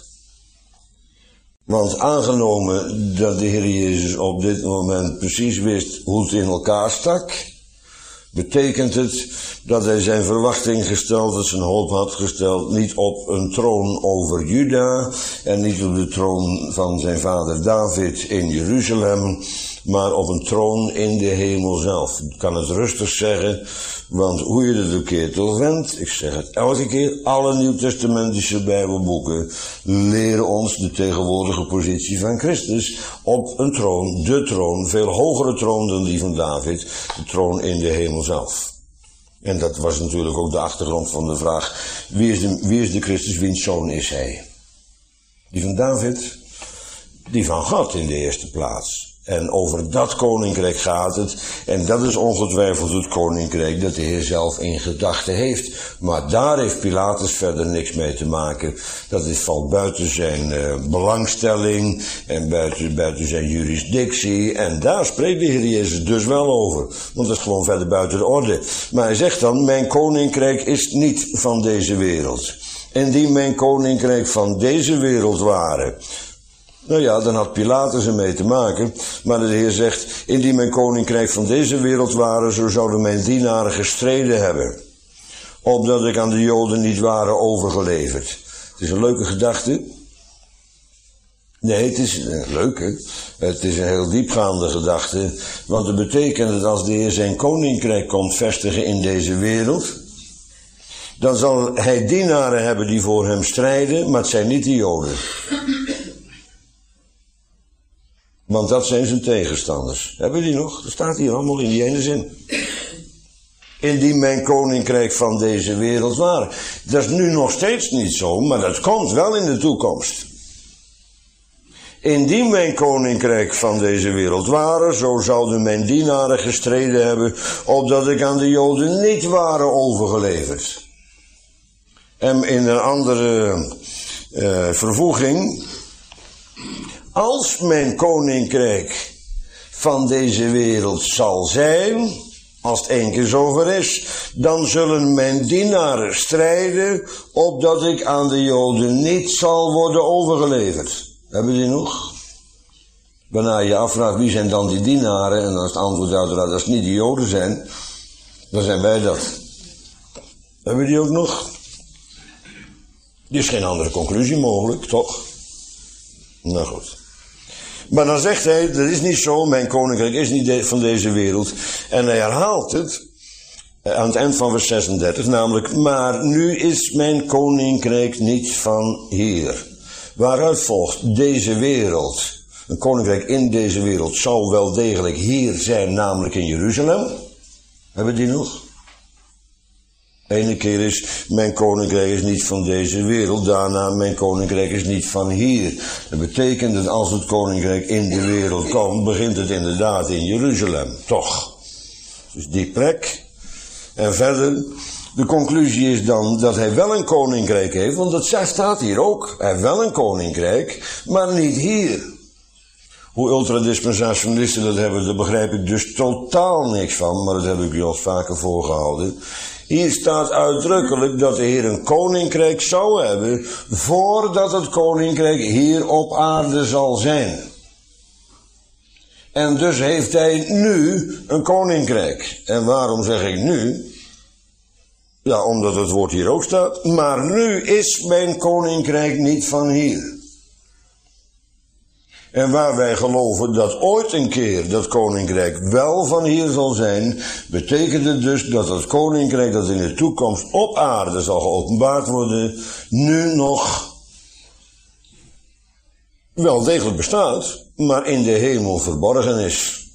Want aangenomen dat de Heer Jezus op dit moment precies wist hoe het in elkaar stak, betekent het dat hij zijn verwachting gesteld had, zijn hoop had gesteld, niet op een troon over Juda en niet op de troon van zijn vader David in Jeruzalem, maar op een troon in de hemel zelf. Ik kan het rustig zeggen, want hoe je het ook keert of wendt, ik zeg het elke keer, alle nieuwtestamentische bijbelboeken leren ons de tegenwoordige positie van Christus op een troon, de troon, veel hogere troon dan die van David, de troon in de hemel zelf. En dat was natuurlijk ook de achtergrond van de vraag, wie is de Christus, wiens zoon is hij? Die van David, die van God in de eerste plaats. En over dat koninkrijk gaat het. En dat is ongetwijfeld het koninkrijk dat de Heer zelf in gedachten heeft. Maar daar heeft Pilatus verder niks mee te maken. Dat valt buiten zijn belangstelling en buiten zijn jurisdictie. En daar spreekt de Heer Jezus dus wel over. Want dat is gewoon verder buiten de orde. Maar hij zegt dan, mijn koninkrijk is niet van deze wereld. Indien mijn koninkrijk van deze wereld ware. Nou ja, dan had Pilatus ermee te maken, maar de Heer zegt, indien mijn koninkrijk van deze wereld waren, zo zouden mijn dienaren gestreden hebben, opdat ik aan de Joden niet waren overgeleverd. Het is een leuke gedachte. Nee, het is een leuke. Het is een heel diepgaande gedachte, want het betekent dat als de Heer zijn koninkrijk komt vestigen in deze wereld, dan zal hij dienaren hebben die voor hem strijden, maar het zijn niet de Joden. Want dat zijn zijn tegenstanders. Hebben we die nog? Dat staat hier allemaal in die ene zin. Indien mijn koninkrijk van deze wereld waren. Dat is nu nog steeds niet zo, maar dat komt wel in de toekomst. Indien mijn koninkrijk van deze wereld waren, zo zouden mijn dienaren gestreden hebben, opdat ik aan de Joden niet waren overgeleverd. En in een andere vervoeging. Als mijn koninkrijk van deze wereld zal zijn, als het één keer zover is, dan zullen mijn dienaren strijden, opdat ik aan de Joden niet zal worden overgeleverd. Hebben die nog? Waarna je afvraagt, wie zijn dan die dienaren? En dan is het antwoord uiteraard, als het niet de Joden zijn, dan zijn wij dat. Hebben die ook nog? Er is geen andere conclusie mogelijk, toch? Nou goed. Maar dan zegt hij, dat is niet zo, mijn koninkrijk is niet van deze wereld. En hij herhaalt het aan het eind van vers 36, namelijk, maar nu is mijn koninkrijk niet van hier. Waaruit volgt deze wereld, een koninkrijk in deze wereld, zou wel degelijk hier zijn, namelijk in Jeruzalem. Hebben die nog? Ene keer is, mijn koninkrijk is niet van deze wereld, daarna, mijn koninkrijk is niet van hier. Dat betekent dat als het koninkrijk in de wereld komt, begint het inderdaad in Jeruzalem, toch? Dus die plek. En verder, de conclusie is dan dat hij wel een koninkrijk heeft, want dat staat hier ook. Hij heeft wel een koninkrijk, maar niet hier. Hoe ultradispensationalisten dat hebben, daar begrijp ik dus totaal niks van, maar dat heb ik je al vaker voorgehouden. Hier staat uitdrukkelijk dat de Heer een koninkrijk zou hebben, voordat het koninkrijk hier op aarde zal zijn. En dus heeft hij nu een koninkrijk. En waarom zeg ik nu? Ja, omdat het woord hier ook staat. Maar nu is mijn koninkrijk niet van hier. En waar wij geloven dat ooit een keer dat koninkrijk wel van hier zal zijn, betekent het dus dat het koninkrijk dat in de toekomst op aarde zal geopenbaard worden, nu nog wel degelijk bestaat, maar in de hemel verborgen is.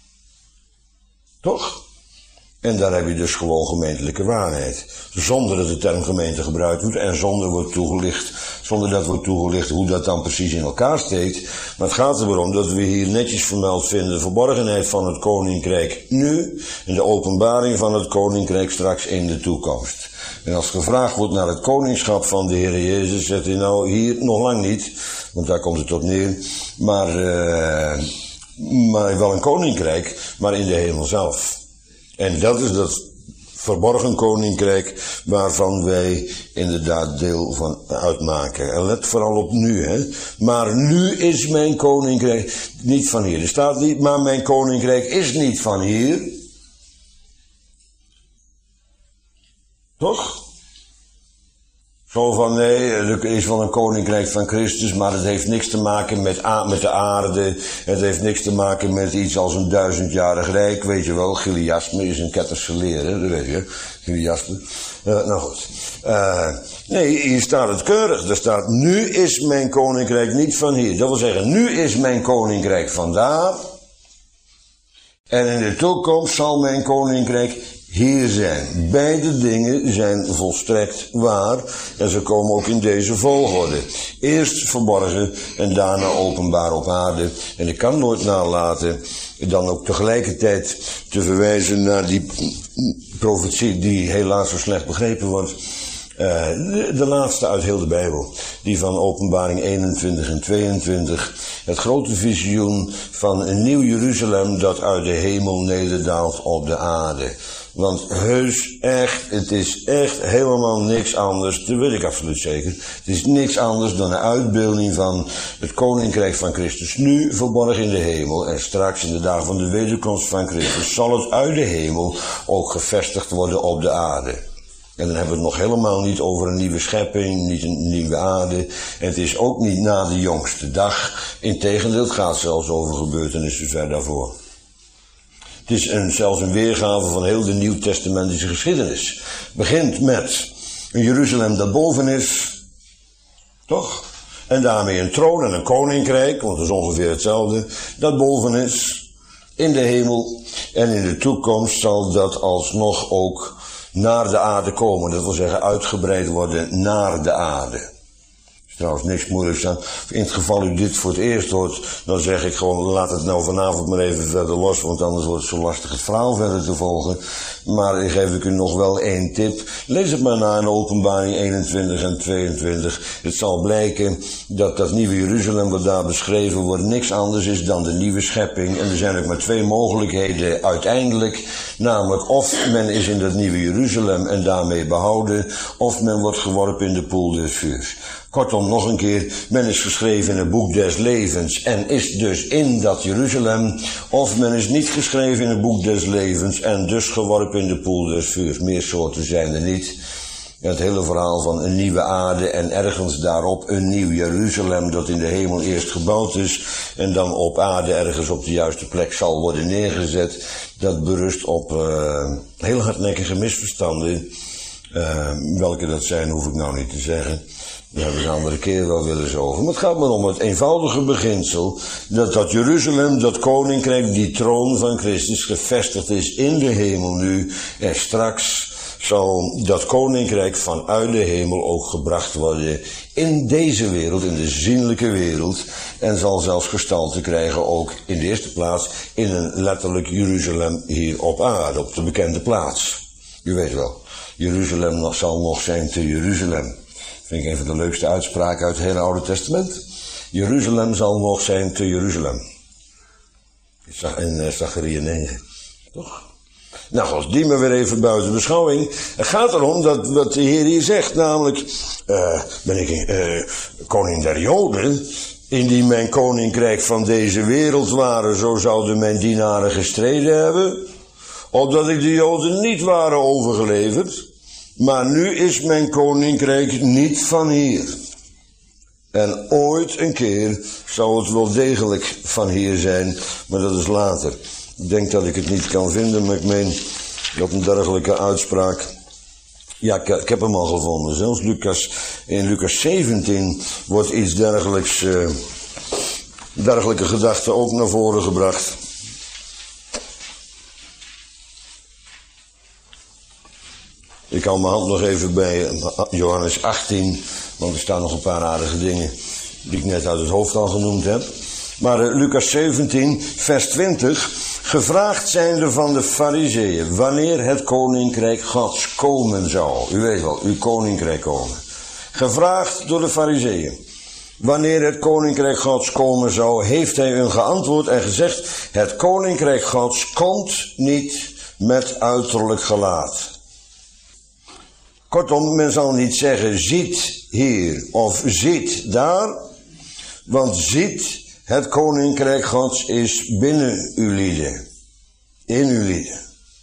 Toch? En daar heb je dus gewoon gemeentelijke waarheid. Zonder dat de term gemeente gebruikt wordt en zonder dat wordt toegelicht hoe dat dan precies in elkaar steekt. Maar het gaat erom dat we hier netjes vermeld vinden de verborgenheid van het koninkrijk nu en de openbaring van het koninkrijk straks in de toekomst. En als gevraagd wordt naar het koningschap van de Heer Jezus, zegt hij nou hier nog lang niet, want daar komt het op neer, maar wel een koninkrijk, maar in de hemel zelf. En dat is dat verborgen koninkrijk waarvan wij inderdaad deel van uitmaken. En let vooral op nu, hè. Maar nu is mijn koninkrijk niet van hier. Er staat niet, maar mijn koninkrijk is niet van hier. Toch? Zo van, nee, er is wel een koninkrijk van Christus, maar het heeft niks te maken met de aarde. Het heeft niks te maken met iets als een 1000-jarig rijk, weet je wel. Chiliasme is een ketterse leer, hè, dat weet je. Chiliasme. Nou goed. Nee, hier staat het keurig. Er staat, nu is mijn koninkrijk niet van hier. Dat wil zeggen, nu is mijn koninkrijk vandaar. En in de toekomst zal mijn koninkrijk hier zijn. Beide dingen zijn volstrekt waar en ze komen ook in deze volgorde. Eerst verborgen en daarna openbaar op aarde. En ik kan nooit nalaten dan ook tegelijkertijd te verwijzen naar die profetie die helaas zo slecht begrepen wordt. De laatste uit heel de Bijbel, die van Openbaring 21 en 22, het grote visioen van een nieuw Jeruzalem dat uit de hemel nederdaalt op de aarde. Want heus, echt, het is echt helemaal niks anders, dat weet ik absoluut zeker. Het is niks anders dan een uitbeelding van het koninkrijk van Christus, nu verborgen in de hemel. En straks in de dagen van de wederkomst van Christus zal het uit de hemel ook gevestigd worden op de aarde. En dan hebben we het nog helemaal niet over een nieuwe schepping, niet een nieuwe aarde. En het is ook niet na de jongste dag. Integendeel, het gaat zelfs over gebeurtenissen ver daarvoor. Het is zelfs een weergave van heel de nieuwtestamentische geschiedenis. Het begint met een Jeruzalem dat boven is. Toch? En daarmee een troon en een koninkrijk, want dat is ongeveer hetzelfde, dat boven is. In de hemel. En in de toekomst zal dat alsnog ook naar de aarde komen. Dat wil zeggen uitgebreid worden naar de aarde. Dus Trouwens, niks moeilijks aan. In het geval u dit voor het eerst hoort, dan zeg ik gewoon, laat het nou vanavond maar even verder los, want anders wordt het zo lastig het verhaal verder te volgen. Maar ik geef u nog wel één tip. Lees het maar na in Openbaring 21 en 22. Het zal blijken dat dat nieuwe Jeruzalem wat daar beschreven wordt niks anders is dan de nieuwe schepping. En er zijn ook maar twee mogelijkheden uiteindelijk. Namelijk of men is in dat nieuwe Jeruzalem en daarmee behouden, of men wordt geworpen in de poel des vuurs. Kortom, nog een keer, men is geschreven in het boek des levens en is dus in dat Jeruzalem, of men is niet geschreven in het boek des levens en dus geworpen in de poel des vuurs. Meer soorten zijn er niet. Het hele verhaal van een nieuwe aarde en ergens daarop een nieuw Jeruzalem dat in de hemel eerst gebouwd is en dan op aarde ergens op de juiste plek zal worden neergezet, dat berust op heel hardnekkige misverstanden. Welke dat zijn hoef ik nou niet te zeggen. Daar hebben we een andere keer wel willen eens over. Maar het gaat maar om het eenvoudige beginsel dat Jeruzalem, dat koninkrijk, die troon van Christus gevestigd is in de hemel nu. En straks zal dat koninkrijk vanuit de hemel ook gebracht worden in deze wereld, in de zienlijke wereld. En zal zelfs gestalte krijgen ook in de eerste plaats in een letterlijk Jeruzalem hier op aarde, op de bekende plaats. U weet wel, Jeruzalem zal nog zijn te Jeruzalem. Vind ik een van de leukste uitspraken uit het hele Oude Testament. Jeruzalem zal nog zijn te Jeruzalem. In Zachariah 9. Toch? Nou, als die maar weer even buiten beschouwing. Het gaat erom dat wat de Heer hier zegt, namelijk, ben ik koning der Joden, indien mijn koninkrijk van deze wereld waren, zo zouden mijn dienaren gestreden hebben, opdat ik de Joden niet waren overgeleverd. Maar nu is mijn koninkrijk niet van hier. En ooit een keer zou het wel degelijk van hier zijn, maar dat is later. Ik denk dat ik het niet kan vinden, maar ik meen dat een dergelijke uitspraak. Ja, ik heb hem al gevonden. Zelfs in Lucas 17 wordt iets dergelijks, dergelijke gedachten ook naar voren gebracht. Ik hou mijn hand nog even bij Johannes 18, want er staan nog een paar aardige dingen die ik net uit het hoofd al genoemd heb. Maar Lucas 17, vers 20, gevraagd zijnde van de Farizeeën, wanneer het koninkrijk Gods komen zou. U weet wel, uw koninkrijk komen. Gevraagd door de Farizeeën, wanneer het koninkrijk Gods komen zou, heeft hij hun geantwoord en gezegd, het koninkrijk Gods komt niet met uiterlijk gelaat. Kortom, men zal niet zeggen, ziet hier of ziet daar, want ziet, het koninkrijk Gods is binnen uw lieden, in uw lieden.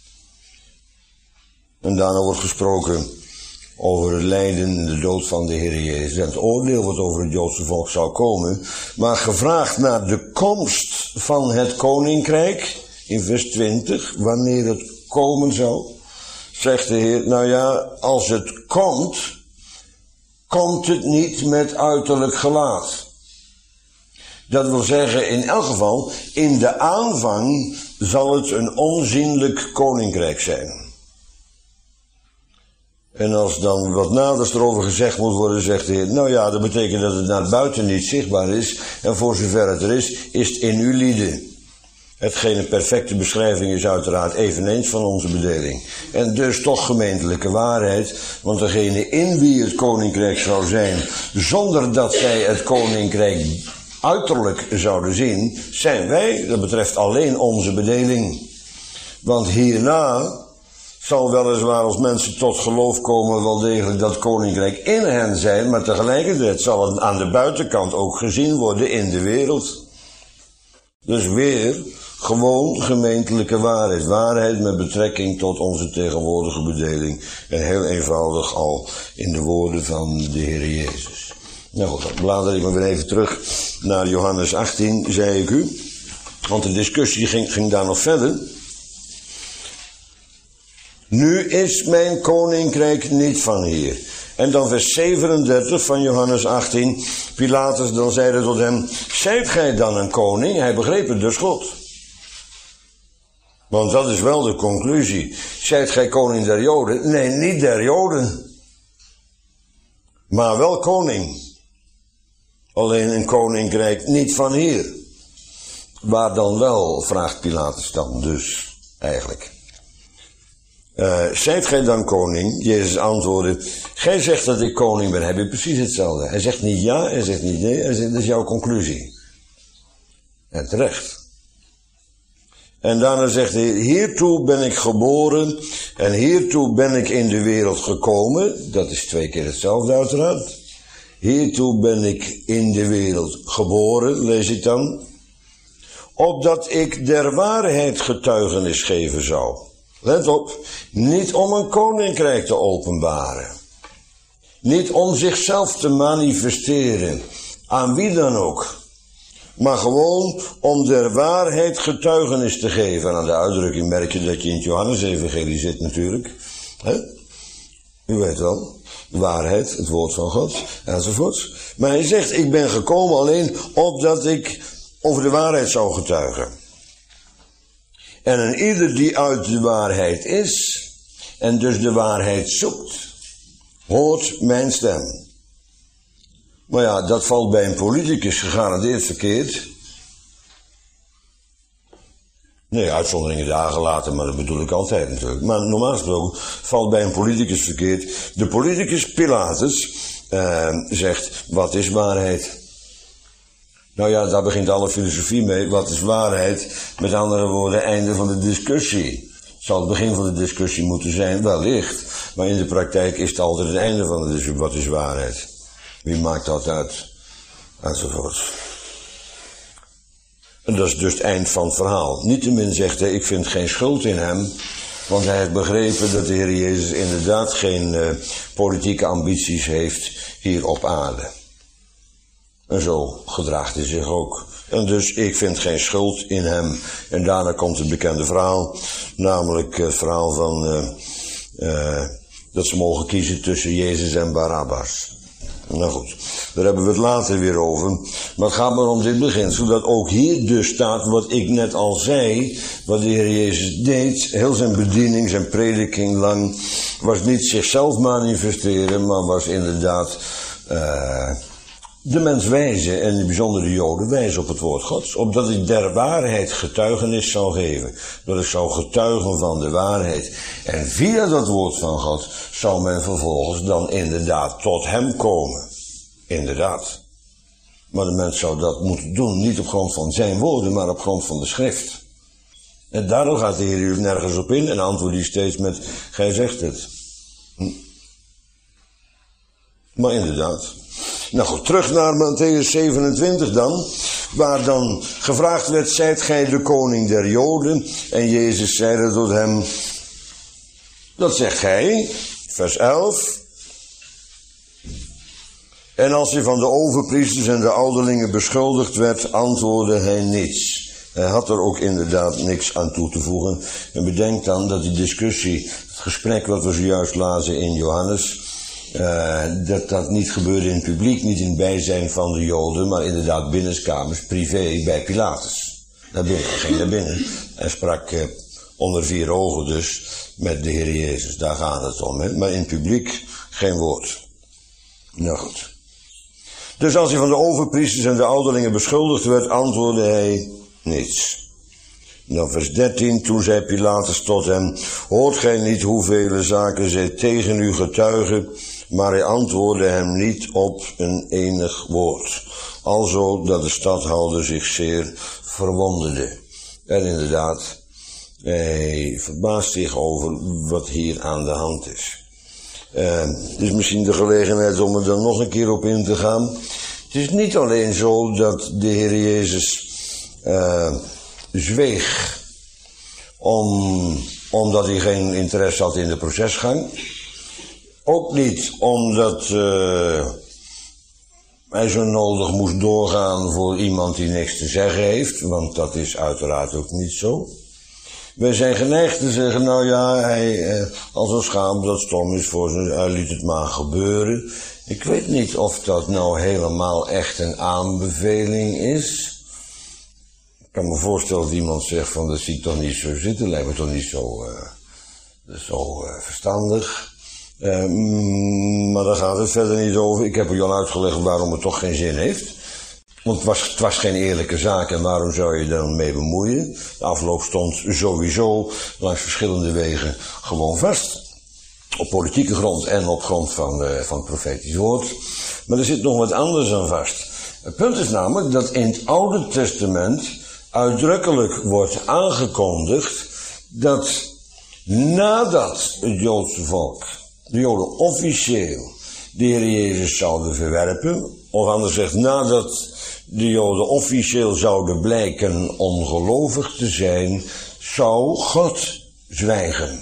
En daarna wordt gesproken over het lijden en de dood van de Heer Jezus en het oordeel wat over het Joodse volk zou komen, maar gevraagd naar de komst van het koninkrijk, in vers 20, wanneer het komen zou. Zegt de Heer, nou ja, als het komt, komt het niet met uiterlijk gelaat. Dat wil zeggen, in elk geval, in de aanvang zal het een onzienlijk koninkrijk zijn. En als dan wat naders erover gezegd moet worden, zegt de Heer, nou ja, dat betekent dat het naar buiten niet zichtbaar is, en voor zover het er is het in uw lieden. Hetgeen een perfecte beschrijving is uiteraard eveneens van onze bedeling. En dus toch gemeentelijke waarheid, want degene in wie het koninkrijk zou zijn, zonder dat zij het koninkrijk uiterlijk zouden zien, zijn wij, dat betreft alleen onze bedeling. Want hierna zal weliswaar als mensen tot geloof komen wel degelijk dat koninkrijk in hen zijn, maar tegelijkertijd zal het aan de buitenkant ook gezien worden in de wereld. Dus weer gewoon gemeentelijke waarheid. Waarheid met betrekking tot onze tegenwoordige bedeling. En heel eenvoudig al in de woorden van de Heer Jezus. Nou goed, dan blader ik maar weer even terug naar Johannes 18, zei ik u. Want de discussie ging daar nog verder. Nu is mijn koninkrijk niet van hier. En dan vers 37 van Johannes 18. Pilatus dan zeide tot hem, zijt gij dan een koning? Hij begreep het dus goed. Want dat is wel de conclusie. Zijt gij koning der Joden? Nee, niet der Joden. Maar wel koning. alleen een koninkrijk niet van hier. Waar dan wel, vraagt Pilatus dan dus eigenlijk. Zijt gij dan koning? Jezus antwoordde, gij zegt dat ik koning ben. Heb je precies hetzelfde. Hij zegt niet ja, hij zegt niet nee, hij zegt, dat is jouw conclusie. En terecht. En daarna zegt hij, hiertoe ben ik geboren en hiertoe ben ik in de wereld gekomen. Dat is 2 keer hetzelfde uiteraard. Hiertoe ben ik in de wereld geboren, lees ik dan. Opdat ik der waarheid getuigenis geven zou. Let op, niet om een koninkrijk te openbaren. Niet om zichzelf te manifesteren, aan wie dan ook. Maar gewoon om der waarheid getuigenis te geven. En aan de uitdrukking merk je dat je in het Johannes-evangelie zit natuurlijk. U weet wel, de waarheid, het woord van God, enzovoort. Maar hij zegt, ik ben gekomen alleen opdat ik over de waarheid zou getuigen. En een ieder die uit de waarheid is, en dus de waarheid zoekt, hoort mijn stem. Maar ja, dat valt bij een politicus gegarandeerd verkeerd. Nee, uitzonderingen dagen later, maar dat bedoel ik altijd natuurlijk. Maar normaal gesproken valt bij een politicus verkeerd. De politicus Pilatus zegt, wat is waarheid? Nou ja, daar begint alle filosofie mee. Wat is waarheid? Met andere woorden, einde van de discussie. Zal het begin van de discussie moeten zijn? Wellicht. Maar in de praktijk is het altijd het einde van de discussie. Wat is waarheid? Wie maakt dat uit? Enzovoort. En dat is dus het eind van het verhaal. Niettemin zegt hij, ik vind geen schuld in hem. Want hij heeft begrepen dat de Heer Jezus inderdaad geen politieke ambities heeft hier op aarde. En zo gedraagt hij zich ook. En dus ik vind geen schuld in hem. En daarna komt het bekende verhaal. Namelijk het verhaal van dat ze mogen kiezen tussen Jezus en Barabbas. Nou goed, daar hebben we het later weer over. Maar het gaat maar om dit beginsel, dat ook hier dus staat wat ik net al zei, wat de Heer Jezus deed. Heel zijn bediening, zijn prediking lang, was niet zichzelf manifesteren, maar was inderdaad de mens wijzen, en in het bijzonder de Joden, wijzen op het woord Gods. Opdat ik der waarheid getuigenis zou geven. Dat ik zou getuigen van de waarheid. En via dat woord van God zou men vervolgens dan inderdaad tot hem komen. Inderdaad. Maar de mens zou dat moeten doen, niet op grond van zijn woorden, maar op grond van de schrift. En daardoor gaat de Heer u nergens op in en antwoordt hij steeds met, gij zegt het. Maar inderdaad. Nou goed, terug naar Mattheüs 27 dan, waar dan gevraagd werd, zijt gij de koning der Joden? En Jezus zeide tot hem, dat zegt gij, vers 11. En als hij van de overpriesters en de ouderlingen beschuldigd werd, antwoordde hij niets. Hij had er ook inderdaad niks aan toe te voegen. En bedenk dan dat die discussie, het gesprek wat we zojuist lazen in Johannes, dat niet gebeurde in het publiek, niet in het bijzijn van de Joden, maar inderdaad binnenskamers, privé, bij Pilatus. Hij ging naar binnen en sprak onder 4 ogen dus met de Heer Jezus. Daar gaat het om, hè? Maar in het publiek geen woord. Nou goed. Dus als hij van de overpriesters en de ouderlingen beschuldigd werd, antwoordde hij niets. Dan vers 13, toen zei Pilatus tot hem, hoort gij niet hoeveel zaken zij tegen u getuigen? Maar hij antwoordde hem niet op een enig woord. Alzo dat de stadhouder zich zeer verwonderde. En inderdaad, hij verbaast zich over wat hier aan de hand is. Het is misschien de gelegenheid om er dan nog een keer op in te gaan. Het is niet alleen zo dat de Heer Jezus zweeg omdat hij geen interesse had in de procesgang. Ook niet omdat hij zo nodig moest doorgaan voor iemand die niks te zeggen heeft, want dat is uiteraard ook niet zo. Wij zijn geneigd te zeggen, nou ja, hij al zo schaam dat stom is voor zijn, hij liet het maar gebeuren. Ik weet niet of dat nou helemaal echt een aanbeveling is. Ik kan me voorstellen dat iemand zegt van, dat zie ik toch niet zo zitten, lijkt me toch niet zo verstandig. Maar daar gaat het verder niet over. Ik heb u al uitgelegd waarom het toch geen zin heeft. Want het was geen eerlijke zaak en waarom zou je dan mee bemoeien? De afloop stond sowieso langs verschillende wegen gewoon vast. Op politieke grond en op grond van het profetisch woord. Maar er zit nog wat anders aan vast. Het punt is namelijk dat in het Oude Testament uitdrukkelijk wordt aangekondigd dat nadat het Joodse volk, de Joden officieel, de Heer Jezus zouden verwerpen, of anders gezegd, nadat de Joden officieel zouden blijken ongelovig te zijn, zou God zwijgen.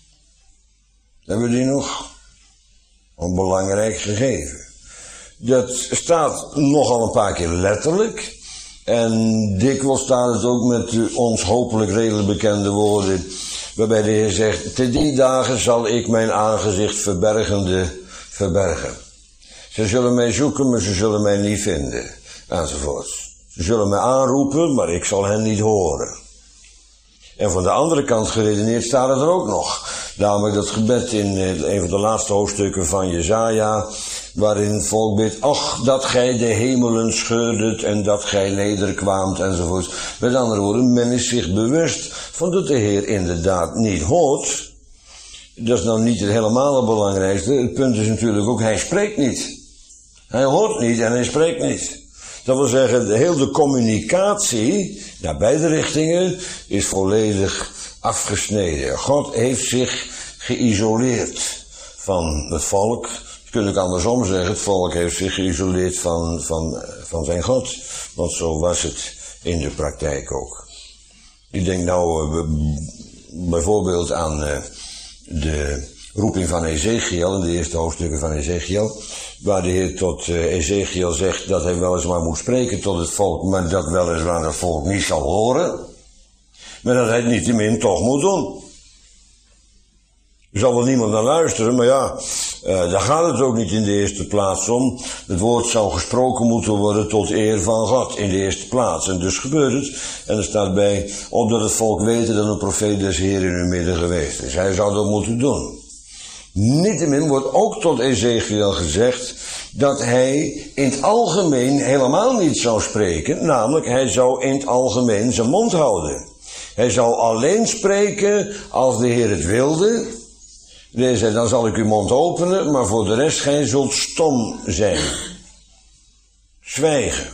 Hebben we die nog? Een belangrijk gegeven. Dat staat nogal een paar keer letterlijk. En dikwijls staat het ook met ons hopelijk redelijk bekende woorden, waarbij de Heer zegt, te die dagen zal ik mijn aangezicht verbergen. Ze zullen mij zoeken, maar ze zullen mij niet vinden. Enzovoort. Ze zullen mij aanroepen, maar ik zal hen niet horen. En van de andere kant geredeneerd staat het er ook nog. Namelijk dat gebed in een van de laatste hoofdstukken van Jesaja, waarin het volk bidt, ach, dat gij de hemelen scheurdet en dat gij nederkwaamt enzovoort. Met andere woorden, men is zich bewust van dat de Heer inderdaad niet hoort. Dat is nou niet het helemaal belangrijkste. Het punt is natuurlijk ook, hij spreekt niet. Hij hoort niet en hij spreekt niet. Dat wil zeggen, heel de communicatie naar beide richtingen is volledig afgesneden. God heeft zich geïsoleerd van het volk. Dat kun ik andersom zeggen, het volk heeft zich geïsoleerd van zijn God. Want zo was het in de praktijk ook. Ik denk nou bijvoorbeeld aan de roeping van Ezechiel, in de eerste hoofdstukken van Ezechiel, waar de Heer tot Ezechiel zegt dat hij weliswaar moet spreken tot het volk, maar dat weliswaar het volk niet zal horen, maar dat hij het niettemin toch moet doen. Er zal wel niemand naar luisteren, maar ja, daar gaat het ook niet in de eerste plaats om. Het woord zou gesproken moeten worden tot eer van God in de eerste plaats. En dus gebeurt het. En er staat bij, opdat het volk weten dat een profeet des Heer in hun midden geweest is. Hij zou dat moeten doen. Niettemin wordt ook tot Ezechiel gezegd dat hij in het algemeen helemaal niet zou spreken. Namelijk, hij zou in het algemeen zijn mond houden. Hij zou alleen spreken als de Heer het wilde. Hij zei, dan zal ik uw mond openen, maar voor de rest gij zult stom zijn. Zwijgen.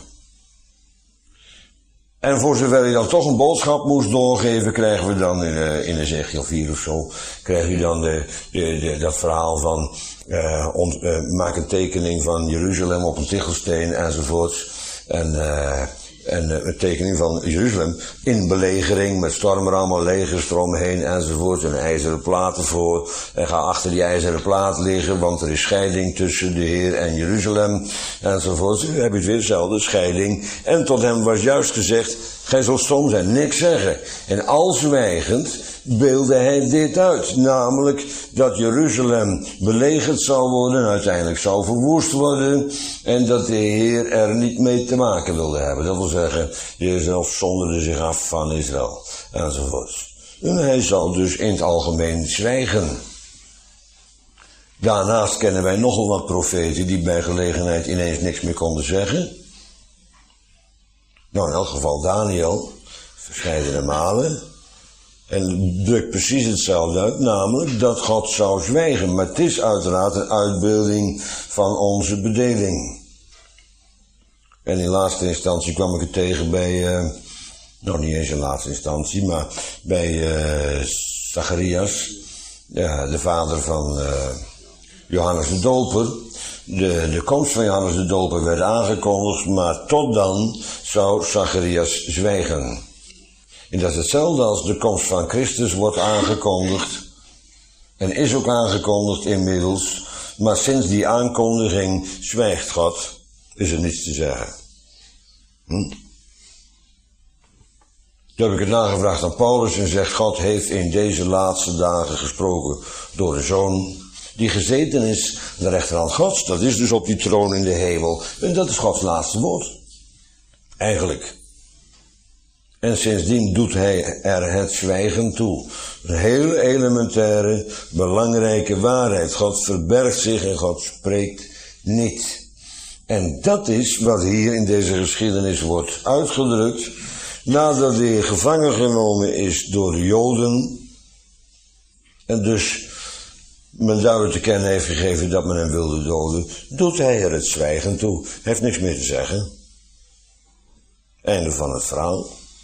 En voor zover hij dan toch een boodschap moest doorgeven, krijgen we dan in Ezechiel 4 of zo, krijg je dan dat verhaal van, maak een tekening van Jeruzalem op een tichelsteen enzovoort. En een tekening van Jeruzalem in belegering met stormrammen, legers eromheen enzovoort. En ijzeren platen voor. En ga achter die ijzeren plaat liggen, want er is scheiding tussen de Heer en Jeruzalem enzovoort. Dan heb je weer dezelfde scheiding. En tot hem was juist gezegd, gij zult stom zijn, niks zeggen. En al zwijgend beelde hij dit uit. Namelijk dat Jeruzalem belegerd zou worden en uiteindelijk zou verwoest worden. En dat de Heer er niet mee te maken wilde hebben. Dat wil zeggen, Jezus zonderde zich af van Israël. Enzovoort. En hij zal dus in het algemeen zwijgen. Daarnaast kennen wij nogal wat profeten die bij gelegenheid ineens niks meer konden zeggen. Nou, in elk geval Daniel, verscheidene malen. En drukt precies hetzelfde uit, namelijk dat God zou zwijgen. Maar het is uiteraard een uitbeelding van onze bedeling. En in laatste instantie kwam ik het tegen bij, nou niet eens in laatste instantie, maar bij Zacharias, de vader van Johannes de Doper. De komst van Johannes de Doper werd aangekondigd, maar tot dan zou Zacharias zwijgen. En dat is hetzelfde als de komst van Christus wordt aangekondigd. En is ook aangekondigd inmiddels. Maar sinds die aankondiging zwijgt God. Is er niets te zeggen. Toen heb ik het nagevraagd aan Paulus en zegt, God heeft in deze laatste dagen gesproken door de Zoon, die gezeten is aan de rechterhand Gods. Dat is dus op die troon in de hemel. En dat is Gods laatste woord. Eigenlijk. En sindsdien doet hij er het zwijgen toe. Een hele elementaire, belangrijke waarheid. God verbergt zich en God spreekt niet. En dat is wat hier in deze geschiedenis wordt uitgedrukt, nadat de Heer gevangen genomen is door de Joden, en dus men duidelijk te kennen heeft gegeven dat men hem wilde doden, doet hij er het zwijgen toe. Hij heeft niks meer te zeggen. Einde van het verhaal.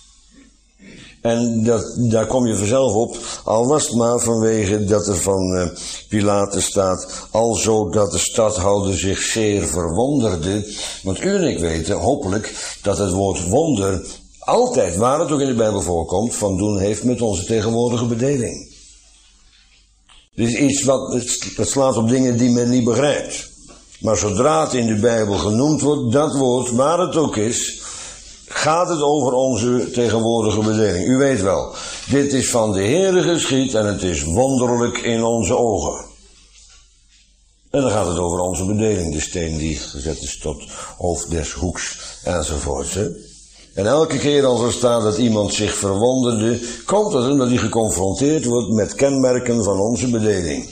En daar kom je vanzelf op, al was het maar vanwege dat er van Pilatus staat, alzo dat de stadhouder zich zeer verwonderde. Want u en ik weten, hopelijk, dat het woord wonder altijd, waar het ook in de Bijbel voorkomt, van doen heeft met onze tegenwoordige bedeling. Dit is iets wat slaat op dingen die men niet begrijpt. Maar zodra het in de Bijbel genoemd wordt, dat woord, waar het ook is, gaat het over onze tegenwoordige bedeling. U weet wel, dit is van de Heere geschied en het is wonderlijk in onze ogen. En dan gaat het over onze bedeling, de steen die gezet is tot hoofd des hoeks enzovoort. Hè? En elke keer als er staat dat iemand zich verwonderde, komt dat omdat hij geconfronteerd wordt met kenmerken van onze bedeling.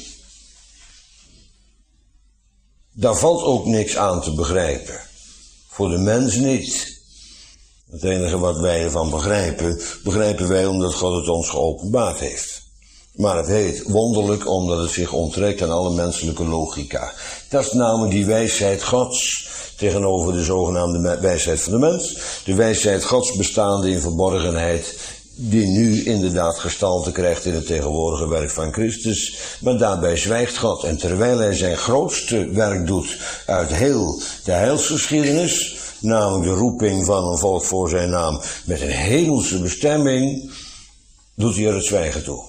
Daar valt ook niks aan te begrijpen. Voor de mens niet. Het enige wat wij ervan begrijpen wij omdat God het ons geopenbaard heeft. Maar het heet wonderlijk omdat het zich onttrekt aan alle menselijke logica. Dat is namelijk die wijsheid Gods tegenover de zogenaamde wijsheid van de mens. De wijsheid Gods bestaande in verborgenheid, die nu inderdaad gestalte krijgt in het tegenwoordige werk van Christus. Maar daarbij zwijgt God. En terwijl hij zijn grootste werk doet uit heel de heilsgeschiedenis, namelijk de roeping van een volk voor zijn naam met een hemelse bestemming, doet hij er het zwijgen toe.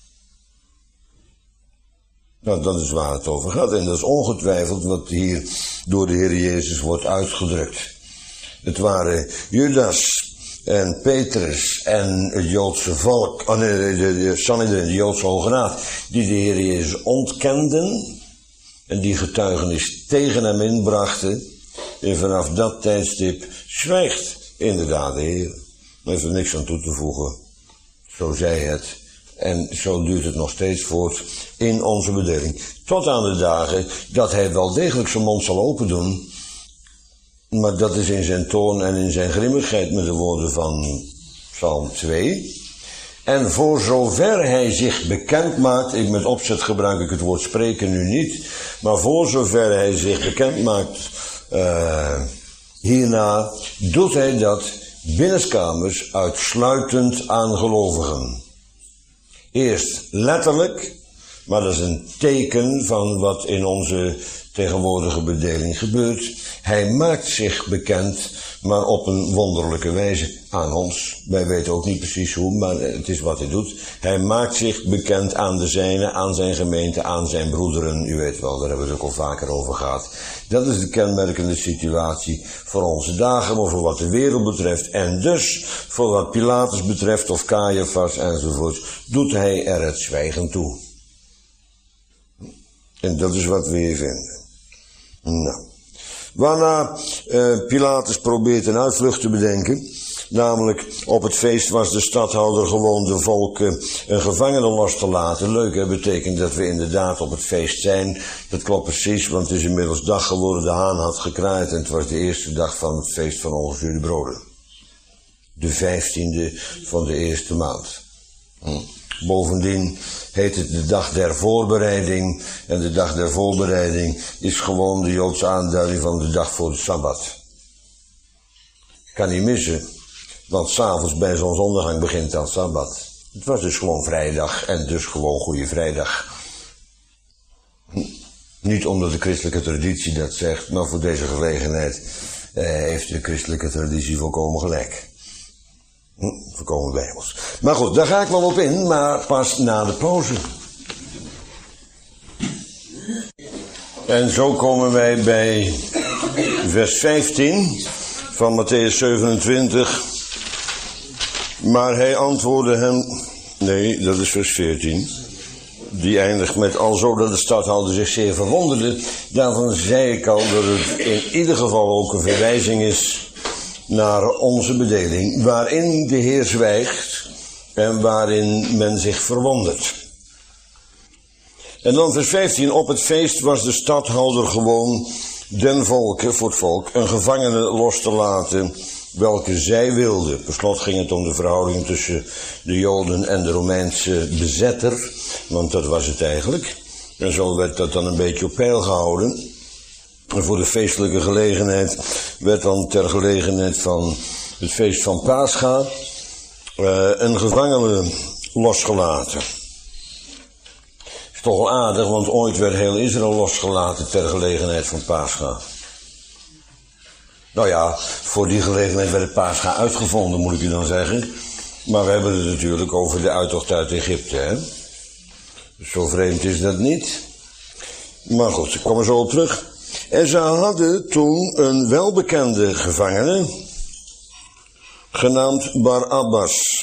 Nou, dat is waar het over gaat en dat is ongetwijfeld wat hier door de Heer Jezus wordt uitgedrukt. Het waren Judas en Petrus en het Joodse volk, de Sanhedrin, de Joodse Hoge Raad, die de Heer Jezus ontkenden en die getuigenis tegen hem inbrachten. En vanaf dat tijdstip zwijgt inderdaad de Heer. Er heeft er niks aan toe te voegen. Zo zei het. En zo duurt het nog steeds voort in onze bedeling. Tot aan de dagen dat hij wel degelijk zijn mond zal open doen. Maar dat is in zijn toorn en in zijn grimmigheid met de woorden van Psalm 2. En voor zover hij zich bekend maakt, met opzet gebruik ik het woord spreken nu niet. Maar voor zover hij zich bekend maakt hierna, doet hij dat binnenskamers uitsluitend aan gelovigen. Eerst letterlijk, maar dat is een teken van wat in onze tegenwoordige bedeling gebeurt. Hij maakt zich bekend, maar op een wonderlijke wijze aan ons. Wij weten ook niet precies hoe, maar het is wat hij doet. Hij maakt zich bekend aan de zijnen, aan zijn gemeente, aan zijn broederen. U weet wel, daar hebben we het ook al vaker over gehad. Dat is de kenmerkende situatie voor onze dagen, maar voor wat de wereld betreft. En dus, voor wat Pilatus betreft, of Caiaphas enzovoort, doet hij er het zwijgen toe. En dat is wat we hier vinden. Nou. Waarna Pilatus probeert een uitvlucht te bedenken. Namelijk, op het feest was de stadhouder gewoon de volk een gevangene los te laten. Leuk, hè, betekent dat we inderdaad op het feest zijn. Dat klopt precies, want het is inmiddels dag geworden, de haan had gekraaid en het was de eerste dag van het feest van ongezuurde broden. De 15e van de eerste maand. Bovendien heet het de dag der voorbereiding. En de dag der voorbereiding is gewoon de Joodse aanduiding van de dag voor de Sabbat. Kan niet missen, want 's avonds bij zonsondergang begint dan Sabbat. Het was dus gewoon vrijdag en dus gewoon Goede Vrijdag. Niet omdat de christelijke traditie dat zegt, maar voor deze gelegenheid heeft de christelijke traditie volkomen gelijk. Volkomen bijbels. Maar goed, daar ga ik wel op in, maar pas na de pauze. En zo komen wij bij vers 15 van Mattheüs 27. Maar hij antwoordde hem... Nee, dat is vers 14. Die eindigt met alzo dat de stadhouder zich zeer verwonderde. Daarvan zei ik al dat het in ieder geval ook een verwijzing is naar onze bedeling, waarin de Heer zwijgt en waarin men zich verwondert. En dan vers 15, op het feest was de stadhouder gewoon den volke, voor het volk, een gevangene los te laten, welke zij wilden. Per slot ging het om de verhouding tussen de Joden en de Romeinse bezetter, want dat was het eigenlijk. En zo werd dat dan een beetje op peil gehouden. En voor de feestelijke gelegenheid werd dan ter gelegenheid van het feest van Pascha een gevangene losgelaten. Is toch wel aardig, want ooit werd heel Israël losgelaten ter gelegenheid van Pascha. Nou ja, voor die gelegenheid werd het Pascha uitgevonden, moet ik u dan zeggen. Maar we hebben het natuurlijk over de uittocht uit Egypte, hè. Zo vreemd is dat niet. Maar goed, ik kom er zo op terug. En ze hadden toen een welbekende gevangene, genaamd Barabbas.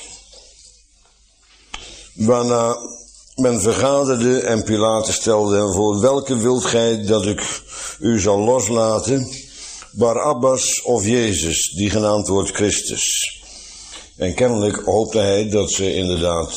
Waarna men vergaderde en Pilatus stelde hem voor: welke wilt gij dat ik u zal loslaten? Barabbas of Jezus, die genaamd wordt Christus. En kennelijk hoopte hij dat ze inderdaad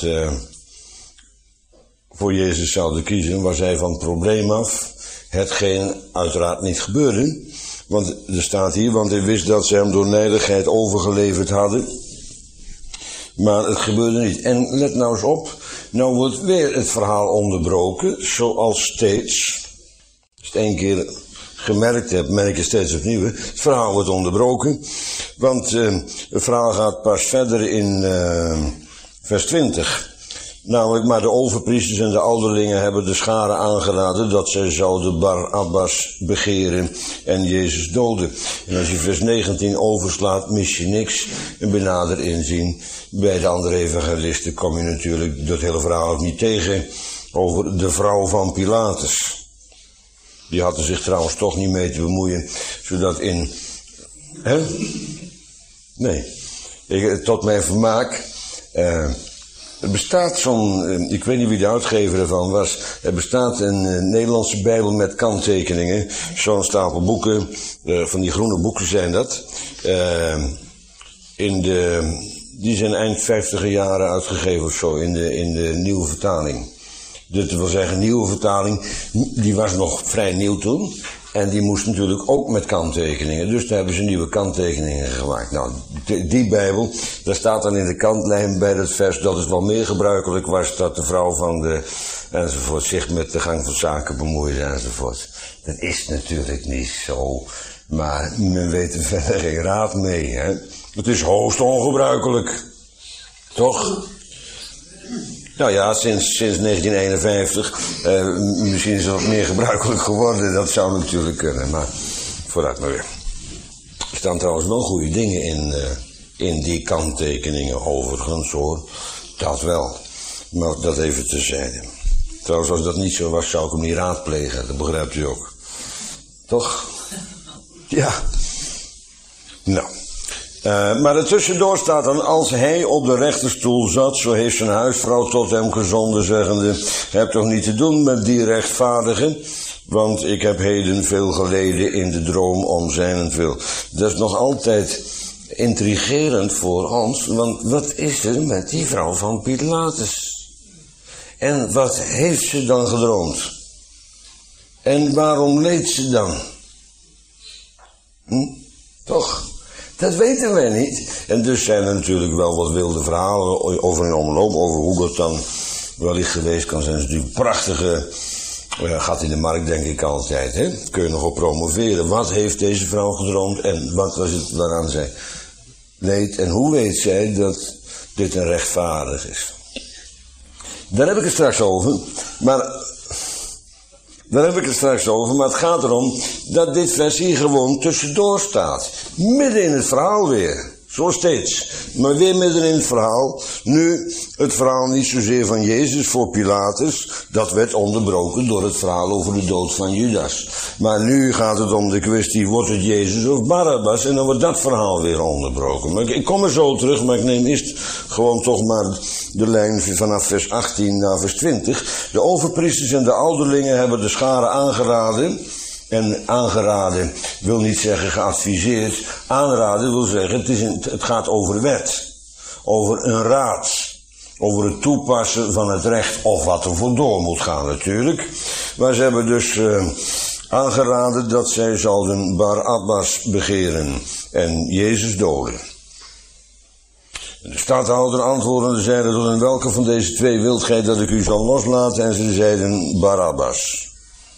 voor Jezus zouden kiezen, was hij van het probleem af. Hetgeen uiteraard niet gebeurde, want er staat hier, want hij wist dat ze hem door nijdigheid overgeleverd hadden. Maar het gebeurde niet. En let nou eens op, nou wordt weer het verhaal onderbroken, zoals steeds. Als je het één keer gemerkt hebt, merk je steeds opnieuw. Het verhaal wordt onderbroken, want het verhaal gaat pas verder in vers 20. Namelijk, maar de overpriesters en de ouderlingen hebben de scharen aangeraden dat zij zouden Barabbas begeren en Jezus doden. En als je vers 19 overslaat, mis je niks. En bij nader inzien, bij de andere evangelisten kom je natuurlijk dat hele verhaal ook niet tegen over de vrouw van Pilatus. Die had er zich trouwens toch niet mee te bemoeien, zodat in... Hè? Nee. Tot mijn vermaak... Er bestaat ik weet niet wie de uitgever ervan was, er bestaat een Nederlandse Bijbel met kanttekeningen, zo'n stapel boeken, van die groene boeken zijn dat, die zijn eind 50er jaren uitgegeven of zo, in de nieuwe vertaling. Dat wil zeggen, nieuwe vertaling, die was nog vrij nieuw toen. En die moest natuurlijk ook met kanttekeningen. Dus daar hebben ze nieuwe kanttekeningen gemaakt. Nou, die Bijbel, daar staat dan in de kantlijn bij het vers dat het wel meer gebruikelijk was dat de vrouw van de enzovoort zich met de gang van zaken bemoeide enzovoort. Dat is natuurlijk niet zo. Maar men weet er verder geen raad mee, hè. Het is hoogst ongebruikelijk. Toch? Nou ja, sinds 1951, misschien is het wat meer gebruikelijk geworden, dat zou natuurlijk kunnen, maar vooruit maar weer. Er staan trouwens wel goede dingen in die kanttekeningen overigens hoor, dat wel, maar dat even terzijde. Trouwens, als dat niet zo was, zou ik hem niet raadplegen, dat begrijpt u ook. Toch? Ja. Nou. Maar ertussendoor staat dan, als hij op de rechterstoel zat, zo heeft zijn huisvrouw tot hem gezonden, zeggende: heb toch niet te doen met die rechtvaardige, want ik heb heden veel geleden in de droom om zijnentwil. Dat is nog altijd intrigerend voor ons, want wat is er met die vrouw van Pilatus? En wat heeft ze dan gedroomd? En waarom leed ze dan? Toch? Dat weten wij niet. En dus zijn er natuurlijk wel wat wilde verhalen over in omloop, over hoe dat dan wellicht geweest kan zijn. Het is natuurlijk een prachtige, gaat in de markt denk ik altijd, hè. Dat kun je nog op promoveren. Wat heeft deze vrouw gedroomd en wat was het waaraan zij leed en hoe weet zij dat dit een rechtvaardig is? Daar heb ik het straks over, maar het gaat erom dat dit vers hier gewoon tussendoor staat. Midden in het verhaal weer. Zo steeds. Maar weer midden in het verhaal. Nu het verhaal niet zozeer van Jezus voor Pilatus. Dat werd onderbroken door het verhaal over de dood van Judas. Maar nu gaat het om de kwestie, wordt het Jezus of Barabbas? En dan wordt dat verhaal weer onderbroken. Maar ik kom er zo terug, maar ik neem eerst gewoon toch maar de lijn vanaf vers 18 naar vers 20. De overpriesters en de ouderlingen hebben de scharen aangeraden. En aangeraden wil niet zeggen geadviseerd. Aanraden wil zeggen, het gaat over wet. Over een raad. Over het toepassen van het recht. Of wat er voor door moet gaan natuurlijk. Maar ze hebben dus aangeraden dat zij zouden Barabbas begeren en Jezus doden. De stadhouder antwoordende zeide: tot in welke van deze twee wilt gij dat ik u zal loslaten? En ze zeiden: Barabbas.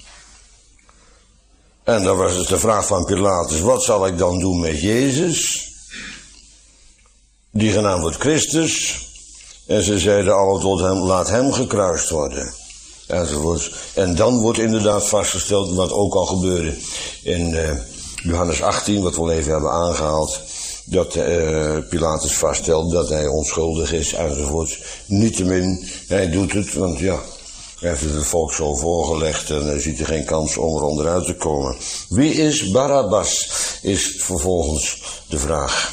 En dan was het de vraag van Pilatus: wat zal ik dan doen met Jezus, die genaamd wordt Christus? En ze zeiden alle tot hem: laat hem gekruist worden. Enzovoorts. En dan wordt inderdaad vastgesteld, wat ook al gebeurde in Johannes 18, wat we al even hebben aangehaald, dat Pilatus vaststelt dat hij onschuldig is, enzovoorts. Niettemin, hij doet het, want ja, hij heeft het volk zo voorgelegd en hij ziet er geen kans om er onderuit te komen. Wie is Barabbas, is vervolgens de vraag.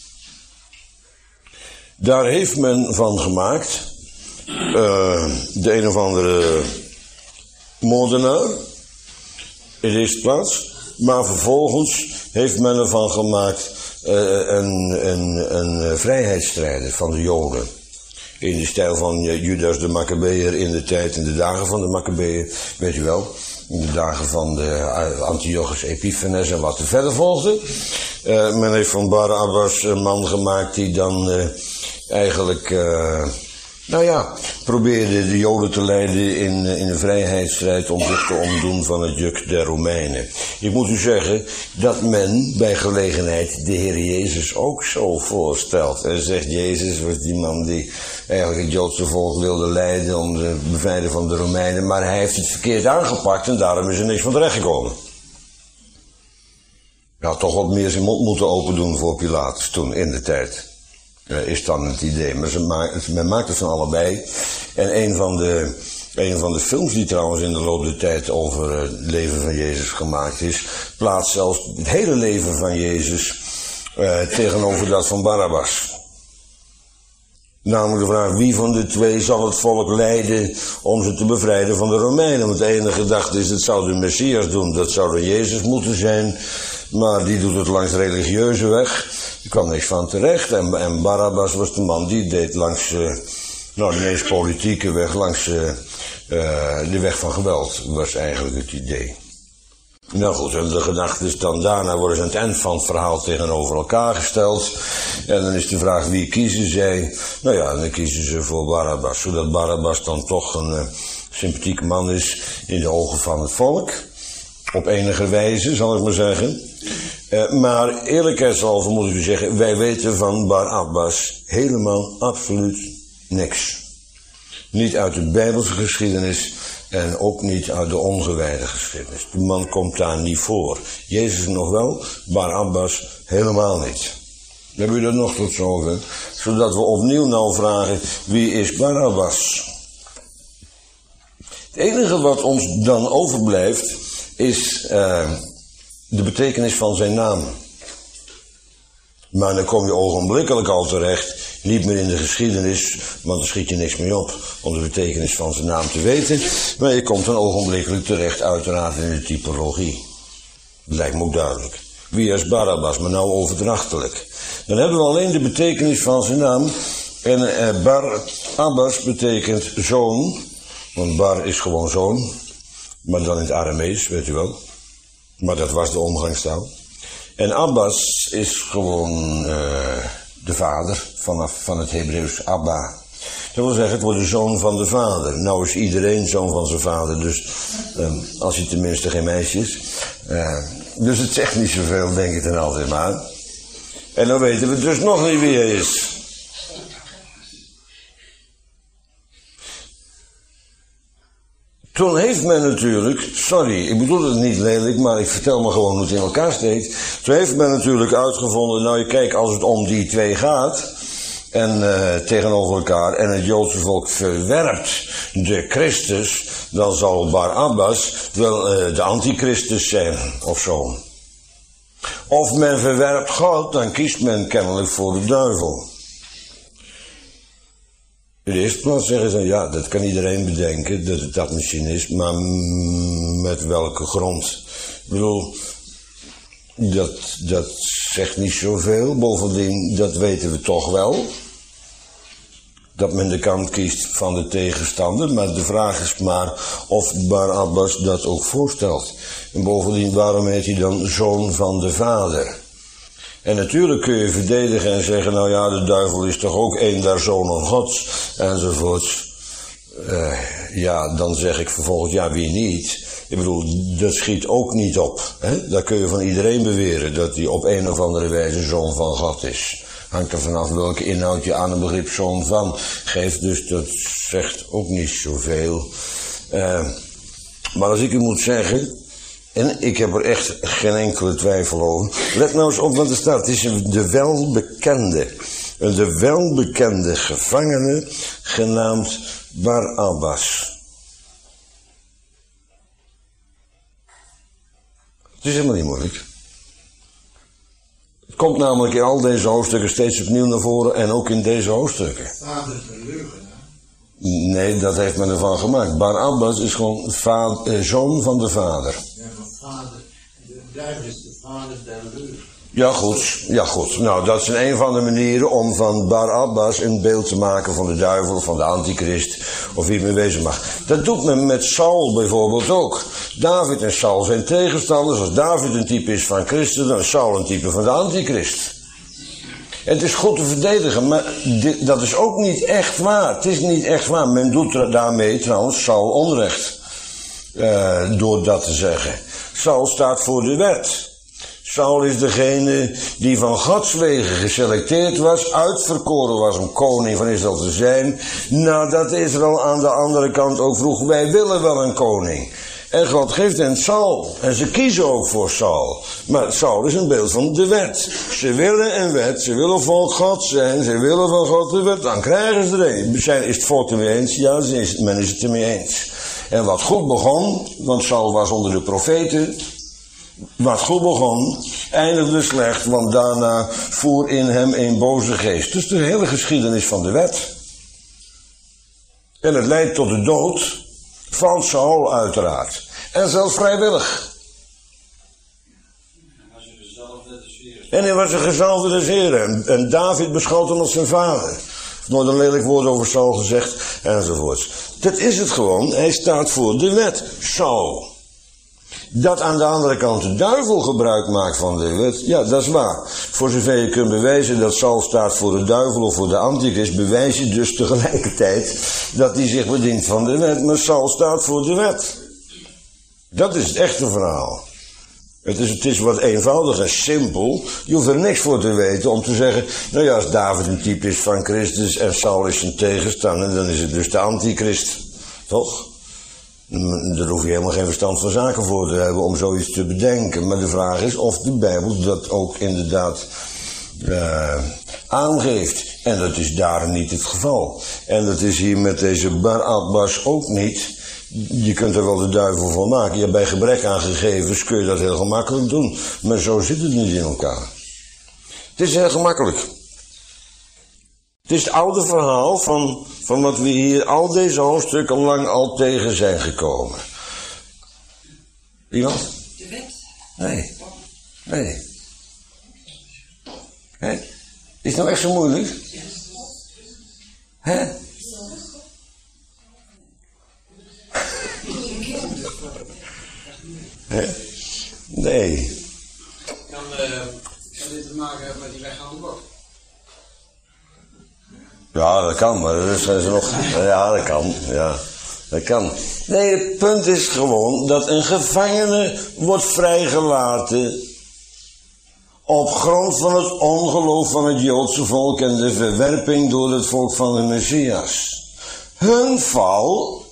Daar heeft men van gemaakt, de een of andere moordenaar, in de eerste plaats, maar vervolgens heeft men ervan gemaakt een vrijheidsstrijder van de Joden. In de stijl van Judas de Maccabeër in de dagen van de Maccabeër, weet u wel. In de dagen van de Antiochus Epiphanes en wat er verder volgde. Men heeft van Barabbas een man gemaakt die dan eigenlijk, probeerde de Joden te leiden in een vrijheidsstrijd om zich te ontdoen van het juk der Romeinen. Ik moet u zeggen dat men bij gelegenheid de Heer Jezus ook zo voorstelt. En zegt: Jezus was die man die eigenlijk het Joodse volk wilde leiden om te bevrijden van de Romeinen, maar hij heeft het verkeerd aangepakt en daarom is er niks van terechtgekomen. Hij had toch wat meer zijn mond moeten open doen voor Pilatus toen in de tijd. Is dan het idee. Maar men maakt het van allebei. En een van de films die trouwens in de loop der tijd over het leven van Jezus gemaakt is, plaatst zelfs het hele leven van Jezus tegenover dat van Barabbas. Namelijk de vraag: wie van de twee zal het volk leiden om ze te bevrijden van de Romeinen? Want de ene gedachte is: het zou de Messias doen, dat zou dan Jezus moeten zijn. Maar die doet het langs de religieuze weg. Er kwam niks van terecht. En Barabbas was de man die deed langs de meest politieke weg, langs de weg van geweld, was eigenlijk het idee. Nou goed, en de gedachte is dan daarna worden ze aan het eind van het verhaal tegenover elkaar gesteld. En dan is de vraag: wie kiezen zij? Nou ja, dan kiezen ze voor Barabbas. Zodat Barabbas dan toch een sympathieke man is in de ogen van het volk. Op enige wijze, zal ik maar zeggen. Maar eerlijkheidshalve moet ik u zeggen, wij weten van Barabbas helemaal absoluut niks. Niet uit de Bijbelse geschiedenis en ook niet uit de ongewijde geschiedenis. De man komt daar niet voor. Jezus nog wel, Barabbas helemaal niet. Hebben we dat nog tot zover? Zodat we opnieuw nou vragen: wie is Barabbas? Het enige wat ons dan overblijft is de betekenis van zijn naam. Maar dan kom je ogenblikkelijk al terecht, niet meer in de geschiedenis, want dan schiet je niks meer op om de betekenis van zijn naam te weten. Maar je komt dan ogenblikkelijk terecht uiteraard in de typologie. Dat lijkt me ook duidelijk. Wie is Barabbas, maar nou overdrachtelijk. Dan hebben we alleen de betekenis van zijn naam. En Barabbas betekent zoon, want Bar is gewoon zoon. Maar dan in het Aramees, weet u wel. Maar dat was de omgangstaal. En Abbas is gewoon de vader van het Hebreeuws Abba. Dat wil zeggen, het wordt de zoon van de vader. Nou is iedereen zoon van zijn vader, dus als hij tenminste geen meisje is. Dus het zegt niet zoveel, denk ik dan altijd maar. En dan weten we dus nog niet wie hij is. Toen heeft men natuurlijk, sorry, ik bedoel het niet lelijk, maar ik vertel me gewoon hoe het in elkaar steekt. Toen heeft men natuurlijk uitgevonden, nou kijk, als het om die twee gaat, en tegenover elkaar, en het Joodse volk verwerpt de Christus, dan zal Barabbas wel de antichristus zijn, of zo. Of men verwerpt God, dan kiest men kennelijk voor de duivel. In de eerste plaats zeggen ze: ja, dat kan iedereen bedenken, dat het dat misschien is, maar met welke grond? Ik bedoel, dat zegt niet zoveel. Bovendien, dat weten we toch wel. dat men de kant kiest van de tegenstander. Maar de vraag is maar of Barabbas dat ook voorstelt. En bovendien, waarom heet hij dan zoon van de vader? En natuurlijk kun je verdedigen en zeggen, nou ja, de duivel is toch ook een der zonen Gods, enzovoorts. Ja, dan zeg ik vervolgens, ja, wie niet? Ik bedoel, dat schiet ook niet op. Hè? Dat kun je van iedereen beweren, dat hij op een of andere wijze zoon van God is. Hangt er vanaf welke inhoud je aan een begrip zoon van geeft, dus dat zegt ook niet zoveel. Maar als ik u moet zeggen, en ik heb er echt geen enkele twijfel over. Let nou eens op wat er staat. Het is de welbekende gevangene genaamd Barabbas. Het is helemaal niet moeilijk. Het komt namelijk in al deze hoofdstukken steeds opnieuw naar voren en ook in deze hoofdstukken. Vader is een leugenaar. Nee, dat heeft men ervan gemaakt. Barabbas is gewoon zoon van de vader. Ja, van vader. De duivel is de vader der leugen. Ja goed. Nou, dat is een van de manieren om van Barabbas een beeld te maken van de duivel, van de antichrist, of wie het mee wezen mag. Dat doet men met Saul bijvoorbeeld ook. David en Saul zijn tegenstanders. Als David een type is van Christus, dan is Saul een type van de antichrist. En het is goed te verdedigen, maar dat is ook niet echt waar. Het is niet echt waar. Men doet daarmee trouwens Saul onrecht. Door dat te zeggen. Saul staat voor de wet. Saul is degene die van Gods wegen geselecteerd was, uitverkoren was om koning van Israël te zijn, nadat Israël aan de andere kant ook vroeg, wij willen wel een koning. En God geeft hen Saul. En ze kiezen ook voor Saul. Maar Saul is een beeld van de wet. Ze willen een wet, ze willen volk God zijn, ze willen van God de wet, dan krijgen ze er een. Is het volk ermee eens? Ja, men is het ermee eens. En wat goed begon, want Saul was onder de profeten, wat goed begon, eindigde slecht, want daarna voer in hem een boze geest. Dus de hele geschiedenis van de wet. En het leidt tot de dood van Saul uiteraard. En zelfs vrijwillig. En hij was een gezalfde des Heren. En David beschouwt hem als zijn vader. Nooit een lelijk woord over Saul gezegd, enzovoorts. Dat is het gewoon. Hij staat voor de wet. Saul. Dat aan de andere kant de duivel gebruik maakt van de wet, ja, dat is waar. Voor zover je kunt bewijzen dat Saul staat voor de duivel of voor de antichrist, bewijs je dus tegelijkertijd dat hij zich bedient van de wet, maar Saul staat voor de wet. Dat is het echte verhaal. Het is wat eenvoudig en simpel. Je hoeft er niks voor te weten om te zeggen, nou ja, als David een type is van Christus en Saul is zijn tegenstander, dan is het dus de antichrist. Toch? Daar hoef je helemaal geen verstand van zaken voor te hebben om zoiets te bedenken. Maar de vraag is of de Bijbel dat ook inderdaad aangeeft. En dat is daar niet het geval. En dat is hier met deze Barabbas ook niet. Je kunt er wel de duivel van maken. Ja, bij gebrek aan gegevens kun je dat heel gemakkelijk doen. Maar zo zit het niet in elkaar. Het is heel gemakkelijk. Het is het oude verhaal van wat we hier al deze hoofdstukken lang al tegen zijn gekomen. Iemand? De wet. Nee. Hè? Is het nou echt zo moeilijk? Hè? Nee. Kan dit te maken hebben met die weggaande bok? Ja, dat kan, maar dat zijn ze nog. Ja, dat kan. Ja, dat kan. Nee, het punt is gewoon dat een gevangene wordt vrijgelaten op grond van het ongeloof van het Joodse volk en de verwerping door het volk van de Messias. Hun val,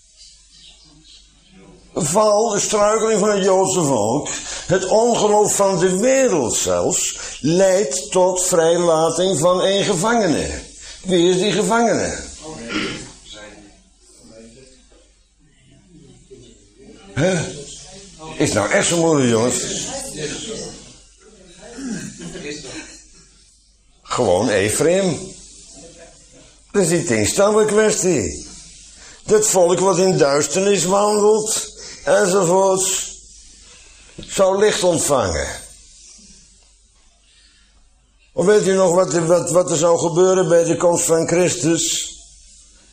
de struikeling van het Joodse volk, het ongeloof van de wereld zelfs, leidt tot vrijlating van een gevangene. Wie is die gevangene? Huh? Is het nou echt zo moeilijk, jongens? Gewoon Ephraim. Dat is die tegenstelde kwestie. Dat volk wat in duisternis wandelt, enzovoorts, zou licht ontvangen. Of weet u nog wat er zou gebeuren bij de komst van Christus?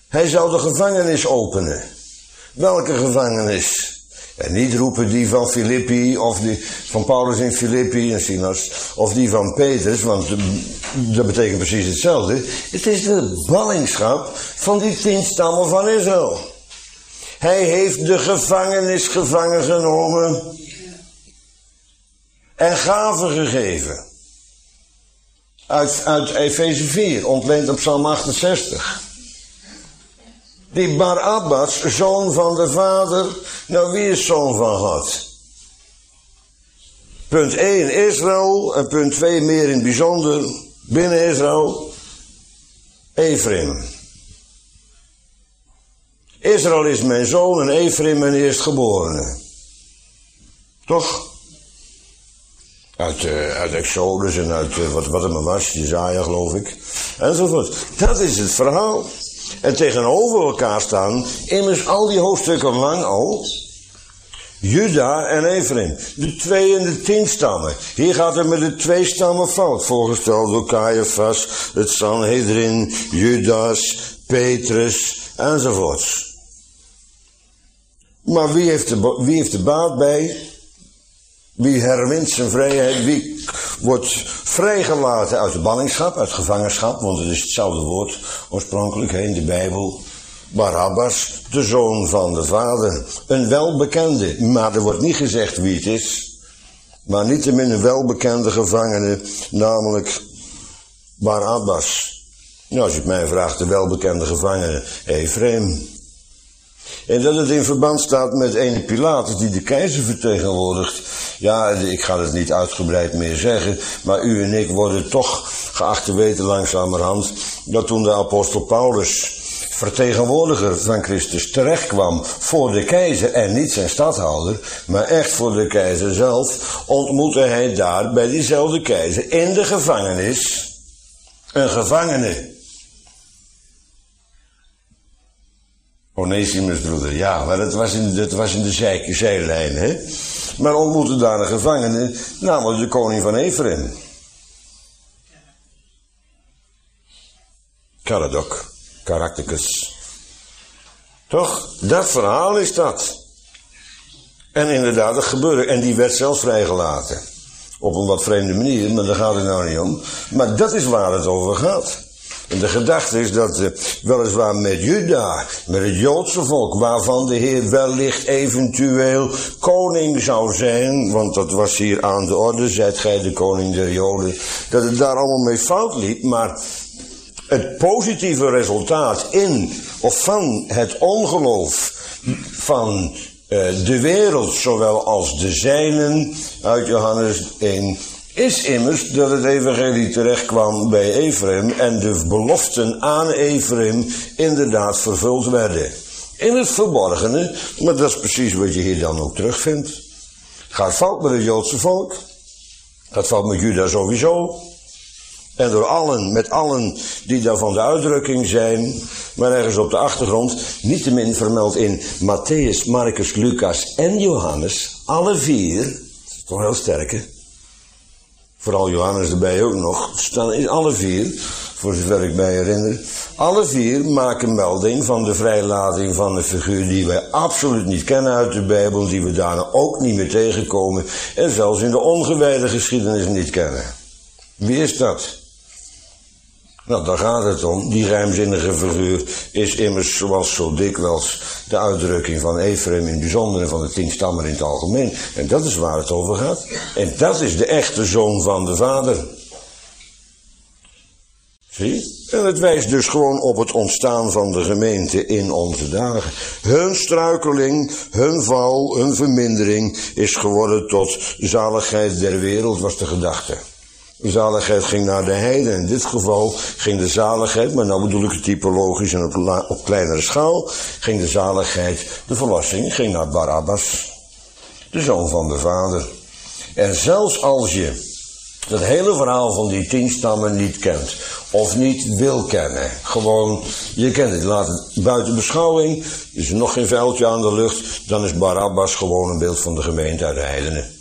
Hij zou de gevangenis openen. Welke gevangenis? En niet roepen die van Filippi, of die van Paulus in Filippi en Silas, of die van Petrus, want dat betekent precies hetzelfde. Het is de ballingschap van die 10 stammen van Israël. Hij heeft de gevangenis gevangen genomen en gaven gegeven. Uit Efeze 4, ontleend op Psalm 68. Die Barabbas, zoon van de vader, nou wie is zoon van God? Punt 1 Israël en punt 2 meer in het bijzonder binnen Israël, Ephraim. Israël is mijn zoon en Ephraim mijn eerstgeborene. Toch? Uit Exodus en uit wat het maar was, Jesaja geloof ik. Enzovoort. Dat is het verhaal. En tegenover elkaar staan, immers al die hoofdstukken lang al, Juda en Ephraim. De 2 en de 10 stammen. Hier gaat het met de 2 stammen fout. Voorgesteld door Caiaphas, het Sanhedrin, Judas, Petrus enzovoorts. Maar wie heeft de baat bij? Wie herwint zijn vrijheid? Wie wordt vrijgelaten uit de ballingschap, uit gevangenschap? Want het is hetzelfde woord oorspronkelijk in de Bijbel. Barabbas, de zoon van de vader. Een welbekende, maar er wordt niet gezegd wie het is. Maar niettemin een welbekende gevangene, namelijk Barabbas. Nou, als je het mij vraagt, de welbekende gevangene Ephraim. En dat het in verband staat met ene Pilatus die de keizer vertegenwoordigt. Ja, ik ga het niet uitgebreid meer zeggen, maar u en ik worden toch geacht te weten langzamerhand dat toen de apostel Paulus, vertegenwoordiger van Christus, terechtkwam voor de keizer en niet zijn stadhouder, maar echt voor de keizer zelf, ontmoette hij daar bij diezelfde keizer in de gevangenis een gevangene. Onesimus broeder, ja, maar dat was in de zijlijn, hè. Maar ontmoette daar een gevangene, namelijk de koning van Ephraim. Caractacus. Toch? Dat verhaal is dat. En inderdaad, dat gebeurde. En die werd zelfs vrijgelaten. Op een wat vreemde manier, maar daar gaat het nou niet om. Maar dat is waar het over gaat. En de gedachte is dat weliswaar met Juda, met het Joodse volk, waarvan de Heer wellicht eventueel koning zou zijn, want dat was hier aan de orde, zijt gij de koning der Joden, dat het daar allemaal mee fout liep, maar het positieve resultaat in of van het ongeloof van de wereld, zowel als de zijnen, uit Johannes 1, is immers dat het evangelie terecht kwam bij Ephraim en de beloften aan Ephraim inderdaad vervuld werden. In het verborgene, maar dat is precies wat je hier dan ook terugvindt. Het gaat fout met het Joodse volk. Het gaat fout met Juda sowieso. En met allen die daarvan de uitdrukking zijn, maar ergens op de achtergrond, niettemin vermeld in Matthäus, Marcus, Lucas en Johannes, alle 4, dat is toch heel sterk hè? Vooral Johannes erbij ook nog, staan in alle 4, voor zover ik mij herinner, alle 4 maken melding van de vrijlating van een figuur die wij absoluut niet kennen uit de Bijbel, die we daarna ook niet meer tegenkomen en zelfs in de ongewijde geschiedenis niet kennen. Wie is dat? Nou, daar gaat het om. Die geheimzinnige figuur is immers zoals zo dikwijls de uitdrukking van Ephraim in het bijzonder en van de 10 stammen in het algemeen. En dat is waar het over gaat. En dat is de echte zoon van de vader. Zie? En het wijst dus gewoon op het ontstaan van de gemeente in onze dagen. Hun struikeling, hun val, hun vermindering is geworden tot zaligheid der wereld, was de gedachte. De zaligheid ging naar de heiden. In dit geval ging de zaligheid, maar nou bedoel ik het typologisch en op kleinere schaal, ging de zaligheid, de verlossing, ging naar Barabbas, de zoon van de vader. En zelfs als je dat hele verhaal van die 10 stammen niet kent, of niet wil kennen, gewoon, je kent het, laat het buiten beschouwing, is er nog geen vuiltje aan de lucht, dan is Barabbas gewoon een beeld van de gemeente uit de heidenen.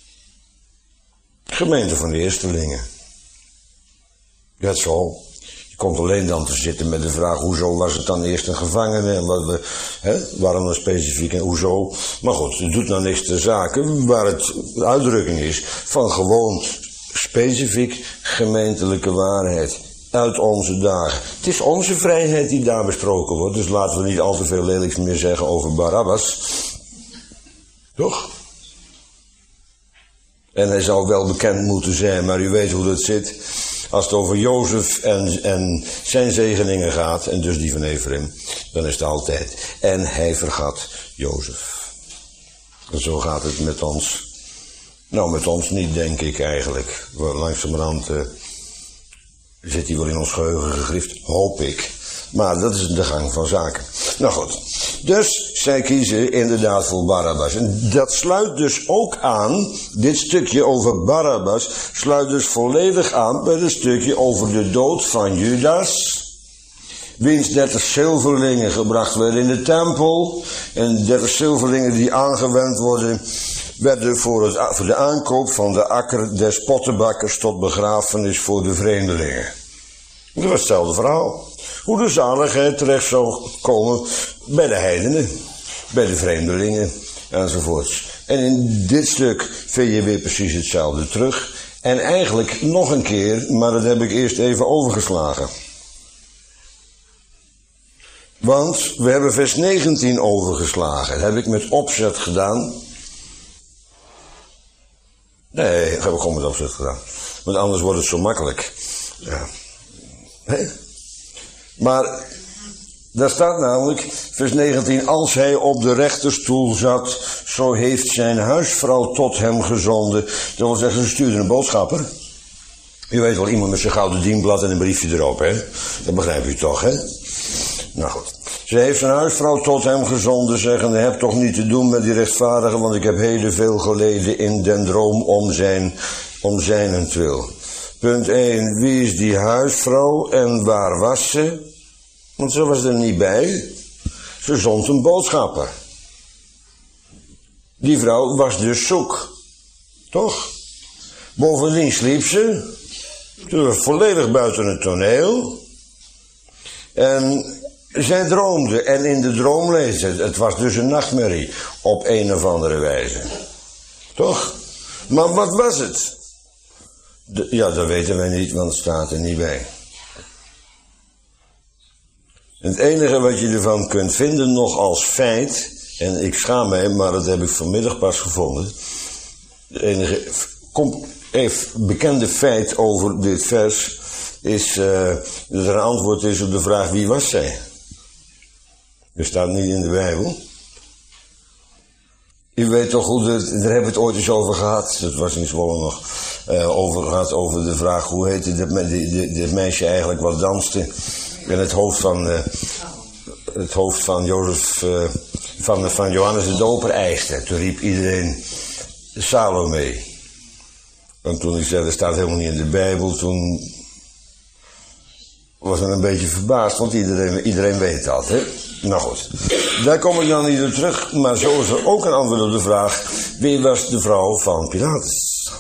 Gemeente van de eerstelingen. That's all. Je Komt alleen dan te zitten met de vraag, hoezo was het dan eerst een gevangene en waarom dan specifiek en hoezo. Maar goed, het doet nou niks ter zake, waar het de uitdrukking is van gewoon specifiek gemeentelijke waarheid uit onze dagen. Het is onze vrijheid die daar besproken wordt, dus laten we niet al te veel lelijks meer zeggen over Barabbas. Toch? En hij zou wel bekend moeten zijn, maar u weet hoe dat zit. Als het over Jozef en zijn zegeningen gaat, en dus die van Ephraim, dan is het altijd. En hij vergat Jozef. En zo gaat het met ons. Nou, met ons niet, denk ik eigenlijk. Langzamerhand zit hij wel in ons geheugen gegrift, hoop ik. Maar dat is de gang van zaken. Nou goed, dus zij kiezen inderdaad voor Barabbas. En dat sluit dus ook aan, dit stukje over Barabbas, sluit dus volledig aan bij het stukje over de dood van Judas. Wiens 30 zilverlingen gebracht werden in de tempel. En 30 zilverlingen die aangewend werden voor de aankoop van de akker des pottenbakkers tot begrafenis voor de vreemdelingen. Dat was hetzelfde verhaal. Hoe de zaligheid terecht zou komen bij de heidenen, bij de vreemdelingen enzovoorts. En in dit stuk vind je weer precies hetzelfde terug. En eigenlijk nog een keer, maar dat heb ik eerst even overgeslagen. Want we hebben vers 19 overgeslagen. Dat heb ik met opzet gedaan. Nee, dat heb ik gewoon met opzet gedaan. Want anders wordt het zo makkelijk. Ja. Hè? Maar daar staat namelijk, vers 19, als hij op de rechterstoel zat, zo heeft zijn huisvrouw tot hem gezonden. Dat wil zeggen, ze stuurde een boodschapper. U weet wel, iemand met zijn gouden dienblad en een briefje erop, hè? Dat begrijp u toch, hè? Nou goed. Ze heeft zijn huisvrouw tot hem gezonden, zeggende, heb toch niet te doen met die rechtvaardige, want ik heb heden veel geleden in den droom om zijnentwil. Punt 1, wie is die huisvrouw en waar was ze? Want ze was er niet bij. Ze zond een boodschapper. Die vrouw was dus zoek. Toch? Bovendien sliep ze. Ze was volledig buiten het toneel. En zij droomde. En in de droom lees het. Het was dus een nachtmerrie. Op een of andere wijze. Toch? Maar wat was het? Ja, dat weten wij niet, want het staat er niet bij. Het enige wat je ervan kunt vinden nog als feit, en ik schaam mij, maar dat heb ik vanmiddag pas gevonden. Het enige bekende feit over dit vers is dat er een antwoord is op de vraag wie was zij? Dat staat niet in de Bijbel. U weet toch hoe, daar hebben we het ooit eens over gehad, dat was in Zwolle nog, over de vraag hoe heette dit meisje eigenlijk wat danste. En het hoofd van Jozef, van Johannes de Doper eiste. Toen riep iedereen Salome. En toen ik zei, dat staat helemaal niet in de Bijbel, toen was men een beetje verbaasd, want iedereen weet dat, hè. Nou goed, daar kom ik dan niet op terug, maar zo is er ook een antwoord op de vraag, wie was de vrouw van Pilatus?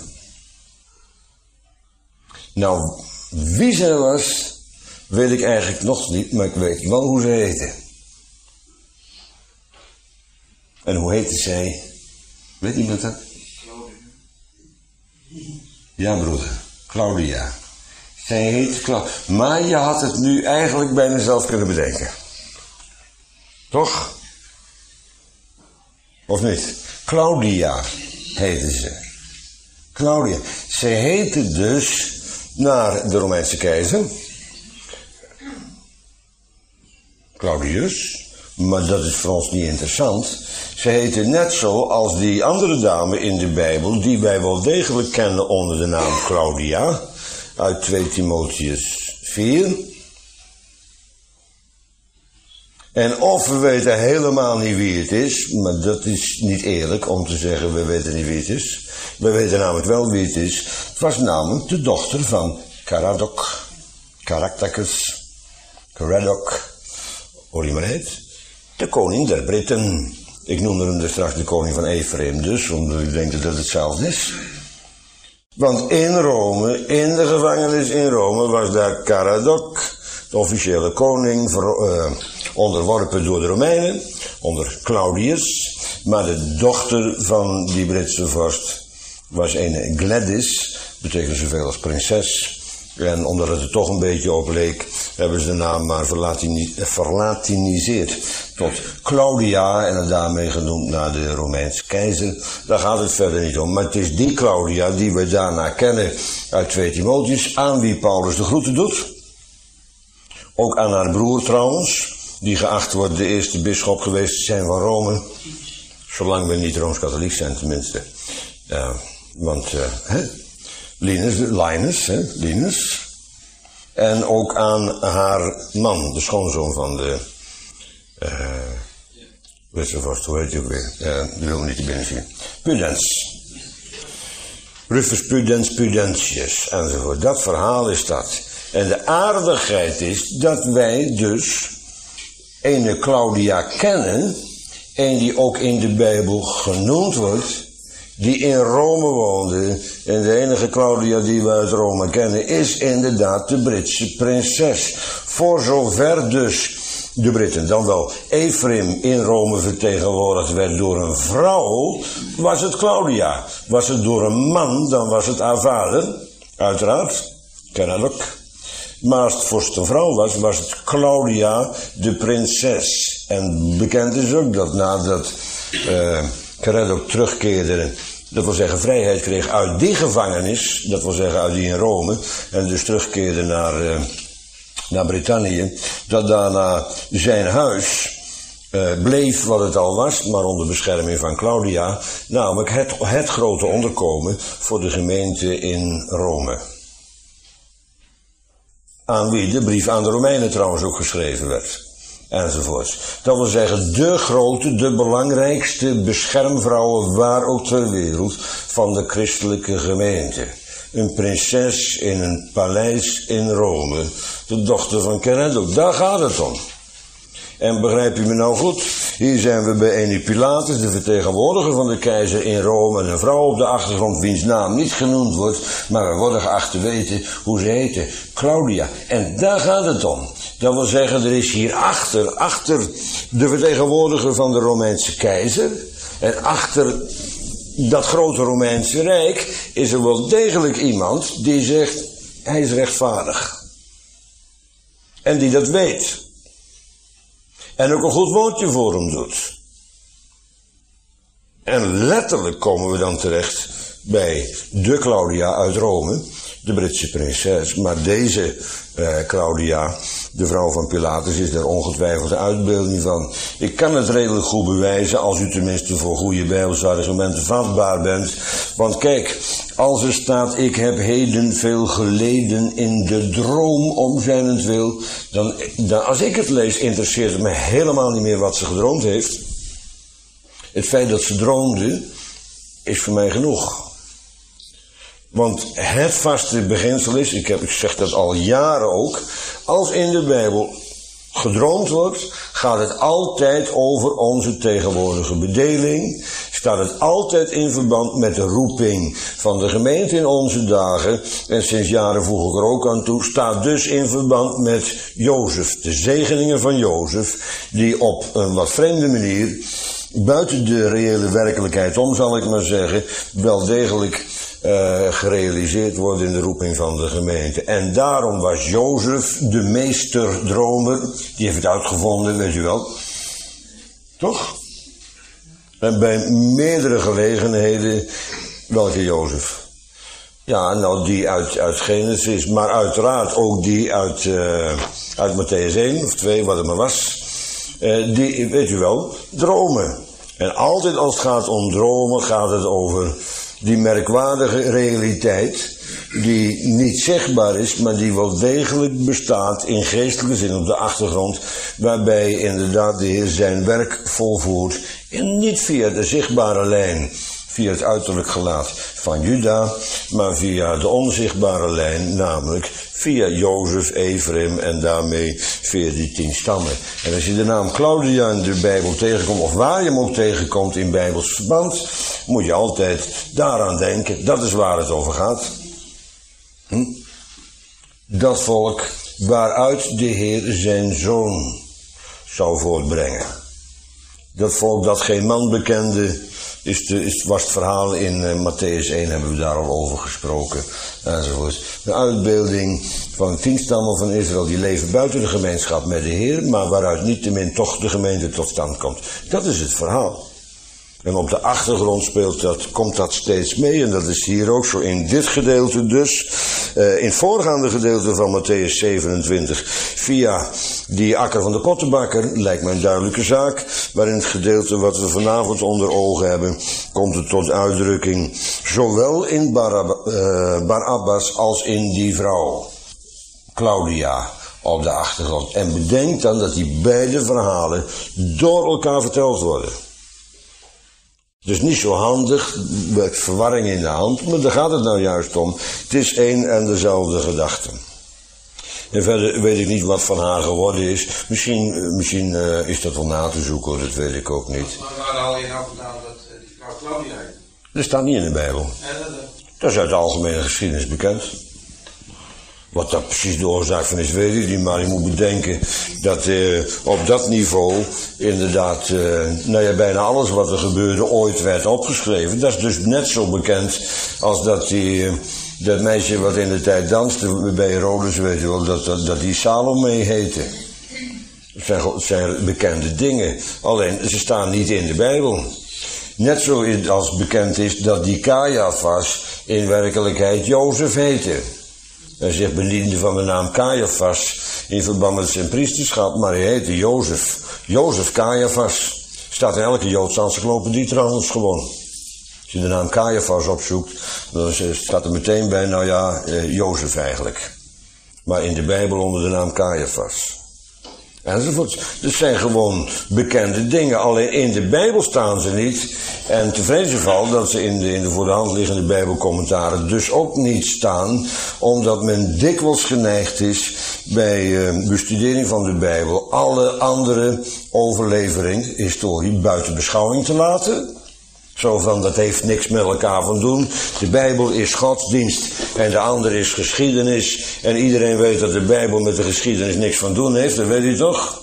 Nou, wie zij was, weet ik eigenlijk nog niet, maar ik weet wel hoe ze heette. En hoe heette zij? Weet iemand dat? Ja, broeder. Claudia. Zij heet Claudia. Maar je had het nu eigenlijk bijna zelf kunnen bedenken. Toch? Of niet? Claudia heette ze. Claudia. Ze heette dus naar de Romeinse keizer Claudius, maar dat is voor ons niet interessant. Ze heette net zo als die andere dame in de Bijbel, die wij wel degelijk kennen onder de naam Claudia, uit 2 Timotheus 4. En of we weten helemaal niet wie het is, maar dat is niet eerlijk om te zeggen we weten niet wie het is. We weten namelijk wel wie het is. Het was namelijk de dochter van Caractacus, hoor je maar heet, de koning der Britten. Ik noemde hem dus straks de koning van Ephraim dus, omdat ik denk dat het hetzelfde is. Want in Rome, in de gevangenis in Rome, was daar Caradoc, de officiële koning, onderworpen door de Romeinen, onder Claudius. Maar de dochter van die Britse vorst was een Gladys, betekent zoveel als prinses. En omdat het er toch een beetje op leek, hebben ze de naam maar verlatiniseerd tot Claudia en het daarmee genoemd naar de Romeinse keizer. Daar gaat het verder niet om. Maar het is die Claudia die we daarna kennen uit 2 Timotheus, aan wie Paulus de groeten doet. Ook aan haar broer trouwens, die geacht wordt de eerste bisschop geweest te zijn van Rome. Zolang we niet Rooms-Katholiek zijn tenminste. Linus. En ook aan haar man, de schoonzoon van de Wisselvorst, hoe heet hij ook weer? Die wil me niet te binnen zien. Pudens. Rufus Pudentius enzovoort. Dat verhaal is dat. En de aardigheid is dat wij dus ene Claudia kennen, en die ook in de Bijbel genoemd wordt, die in Rome woonde. En de enige Claudia die we uit Rome kennen is inderdaad de Britse prinses. Voor zover dus de Britten, dan wel Ephraim, in Rome vertegenwoordigd werd door een vrouw, was het Claudia. Was het door een man, dan was het haar vader, uiteraard, kennelijk. Maar als het voor een vrouw was het Claudia de prinses. En bekend is ook dat nadat Caradoc terugkeerde, dat wil zeggen vrijheid kreeg uit die gevangenis, dat wil zeggen uit die in Rome, en dus terugkeerde naar Brittannië, dat daarna zijn huis bleef wat het al was, maar onder bescherming van Claudia, namelijk het grote onderkomen voor de gemeente in Rome. Aan wie de brief aan de Romeinen trouwens ook geschreven werd. Enzovoorts. Dat wil zeggen, de grote, de belangrijkste beschermvrouwen waar ook ter wereld van de christelijke gemeente. Een prinses in een paleis in Rome, de dochter van Caradoc, daar gaat het om. En begrijp je me nou goed? Hier zijn we bij ene Pilatus, de vertegenwoordiger van de keizer in Rome, en een vrouw op de achtergrond wiens naam niet genoemd wordt, maar we worden geacht te weten hoe ze heette, Claudia. En daar gaat het om. Dat wil zeggen, er is hier achter de vertegenwoordiger van de Romeinse keizer, en achter dat grote Romeinse Rijk, is er wel degelijk iemand die zegt, hij is rechtvaardig. En die dat weet. En ook een goed woordje voor hem doet. En letterlijk komen we dan terecht bij de Claudia uit Rome, de Britse prinses. Maar deze Claudia, de vrouw van Pilatus, is daar ongetwijfeld de uitbeelding van. Ik kan het redelijk goed bewijzen, als u tenminste voor goede Bijbelse argumenten vatbaar bent. Want kijk, als er staat, ik heb heden veel geleden in de droom om zijnentwil, dan als ik het lees, interesseert het me helemaal niet meer wat ze gedroomd heeft. Het feit dat ze droomde, is voor mij genoeg. Want het vaste beginsel is, ik zeg dat al jaren ook, als in de Bijbel gedroomd wordt, gaat het altijd over onze tegenwoordige bedeling. Staat het altijd in verband met de roeping van de gemeente in onze dagen. En sinds jaren voeg ik er ook aan toe, staat dus in verband met Jozef. De zegeningen van Jozef, die op een wat vreemde manier, buiten de reële werkelijkheid om zal ik maar zeggen, wel degelijk gerealiseerd worden in de roeping van de gemeente. En daarom was Jozef de meesterdromer, die heeft het uitgevonden, weet u wel. Toch? En bij meerdere gelegenheden, welke Jozef? Ja, nou die uit Genesis, maar uiteraard ook die uit Mattheüs 1 of 2, wat het maar was. Die, weet u wel, dromen. En altijd als het gaat om dromen, gaat het over die merkwaardige realiteit, die niet zichtbaar is, maar die wel degelijk bestaat in geestelijke zin op de achtergrond, waarbij inderdaad de Heer zijn werk volvoert, en niet via de zichtbare lijn, via het uiterlijk gelaat van Juda, maar via de onzichtbare lijn, namelijk via Jozef, Ephraim en daarmee via die 10 stammen. En als je de naam Claudia in de Bijbel tegenkomt, of waar je hem ook tegenkomt in Bijbels verband, moet je altijd daaraan denken, dat is waar het over gaat. Dat volk waaruit de Heer zijn zoon zou voortbrengen. Dat volk dat geen man bekende, was het verhaal in Matthäus 1, hebben we daar al over gesproken, enzovoort. De uitbeelding van 10 stammen van Israël, die leven buiten de gemeenschap met de Heer, maar waaruit niettemin toch de gemeente tot stand komt. Dat is het verhaal. En op de achtergrond komt dat steeds mee. En dat is hier ook zo in dit gedeelte dus. In het voorgaande gedeelte van Matthäus 27. Via die akker van de pottenbakker. Lijkt mij een duidelijke zaak. Maar in het gedeelte wat we vanavond onder ogen hebben. Komt het tot uitdrukking. Zowel in Barabbas als in die vrouw. Claudia. Op de achtergrond. En bedenk dan dat die beide verhalen door elkaar verteld worden. Dus niet zo handig, met verwarring in de hand, maar daar gaat het nou juist om. Het is één en dezelfde gedachte. En verder weet ik niet wat van haar geworden is. Misschien is dat wel na te zoeken, dat weet ik ook niet. Maar waar haal je nou vandaan dat die vrouw Claudia heet? Dat staat niet in de Bijbel. Dat is uit de algemene geschiedenis bekend. Wat daar precies de oorzaak van is, weet ik niet. Maar je moet bedenken dat op dat niveau inderdaad bijna alles wat er gebeurde ooit werd opgeschreven. Dat is dus net zo bekend als dat meisje wat in de tijd danste bij Herodes, weet je wel, dat die Salome heette. Dat zijn bekende dingen. Alleen, ze staan niet in de Bijbel. Net zo als bekend is dat die Caiaphas in werkelijkheid Jozef heette. Hij zich bediende van de naam Caiaphas in verband met zijn priesterschap, maar hij heette Jozef. Jozef Caiaphas. Staat in elke Joodse encyclopedie trouwens gewoon. Als je de naam Caiaphas opzoekt, dan staat er meteen bij, Jozef eigenlijk. Maar in de Bijbel onder de naam Caiaphas. Enzovoort. Dat zijn gewoon bekende dingen. Alleen in de Bijbel staan ze niet. En te vrezen valt dat ze in de voor de hand liggende Bijbelcommentaren dus ook niet staan. Omdat men dikwijls geneigd is bij bestudering van de Bijbel alle andere overlevering, historie, buiten beschouwing te laten. Zo van, dat heeft niks met elkaar van doen. De Bijbel is godsdienst en de andere is geschiedenis. En iedereen weet dat de Bijbel met de geschiedenis niks van doen heeft, dat weet u toch?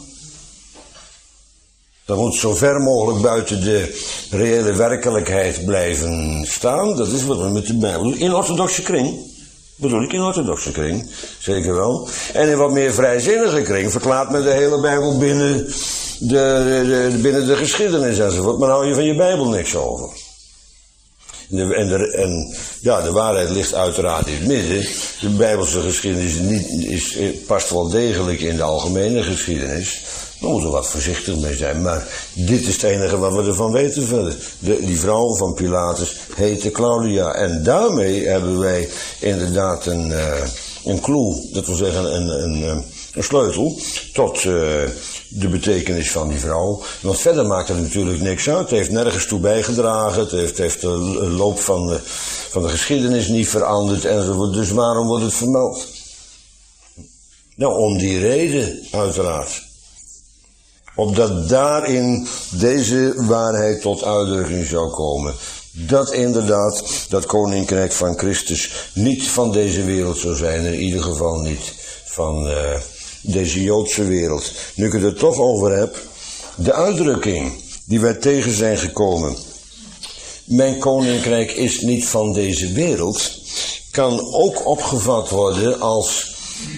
Dat moet zo ver mogelijk buiten de reële werkelijkheid blijven staan. Dat is wat we met de Bijbel doen. In orthodoxe kring. Bedoel ik in orthodoxe kring, zeker wel. En in wat meer vrijzinnige kring verklaart men de hele Bijbel binnen de geschiedenis enzovoort. Maar dan hou je van je Bijbel niks over. De waarheid ligt uiteraard in het midden. De Bijbelse geschiedenis past wel degelijk in de algemene geschiedenis. We moeten er wat voorzichtig mee zijn. Maar dit is het enige wat we ervan weten verder. Die vrouw van Pilatus heette Claudia. En daarmee hebben wij inderdaad een clue. Dat wil zeggen een sleutel tot de betekenis van die vrouw. Want verder maakt het natuurlijk niks uit. Het heeft nergens toe bijgedragen. Het heeft de loop van de geschiedenis niet veranderd enzovoort. Dus waarom wordt het vermeld? Nou, om die reden uiteraard. Opdat daarin deze waarheid tot uitdrukking zou komen. Dat inderdaad, dat koninkrijk van Christus niet van deze wereld zou zijn. In ieder geval niet van deze Joodse wereld. Nu ik het er toch over heb. De uitdrukking die wij tegen zijn gekomen. Mijn koninkrijk is niet van deze wereld. Kan ook opgevat worden als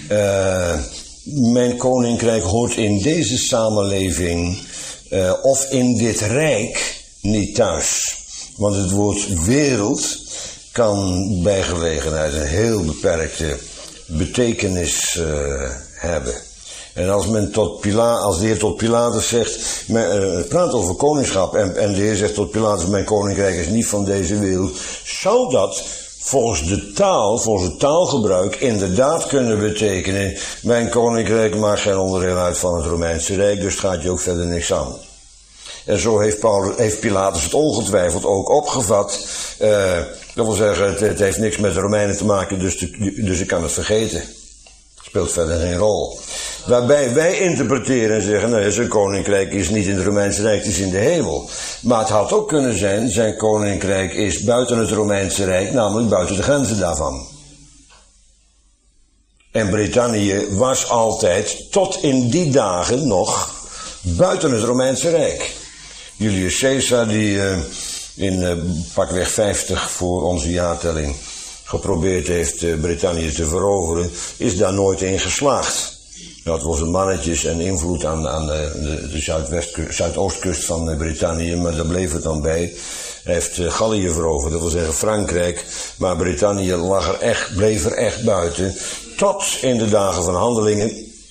mijn koninkrijk hoort in deze samenleving of in dit rijk niet thuis. Want het woord wereld kan bij gelegenheid een heel beperkte betekenis hebben. En als de Heer tot Pilatus zegt, praat over koningschap en de Heer zegt tot Pilatus, mijn koninkrijk is niet van deze wereld, zou dat volgens het taalgebruik inderdaad kunnen betekenen, mijn koninkrijk maakt geen onderdeel uit van het Romeinse Rijk, dus het gaat je ook verder niks aan. En zo heeft Pilatus het ongetwijfeld ook opgevat. Dat wil zeggen, het heeft niks met de Romeinen te maken, dus ik kan het vergeten. Speelt verder geen rol. Waarbij wij interpreteren en zeggen, nee, zijn koninkrijk is niet in het Romeinse Rijk, het is in de hemel. Maar het had ook kunnen zijn, zijn koninkrijk is buiten het Romeinse Rijk, namelijk buiten de grenzen daarvan. En Brittannië was altijd, tot in die dagen nog, buiten het Romeinse Rijk. Julius Caesar, die in pakweg 50 voor onze jaartelling geprobeerd heeft Brittannië te veroveren, is daar nooit in geslaagd. Hij had wel zijn mannetjes en invloed aan de zuidoostkust van Brittannië, maar daar bleef het dan bij. Hij heeft Gallië veroverd, dat wil zeggen Frankrijk, maar Brittannië bleef er echt buiten. Tot in de dagen van Handelingen,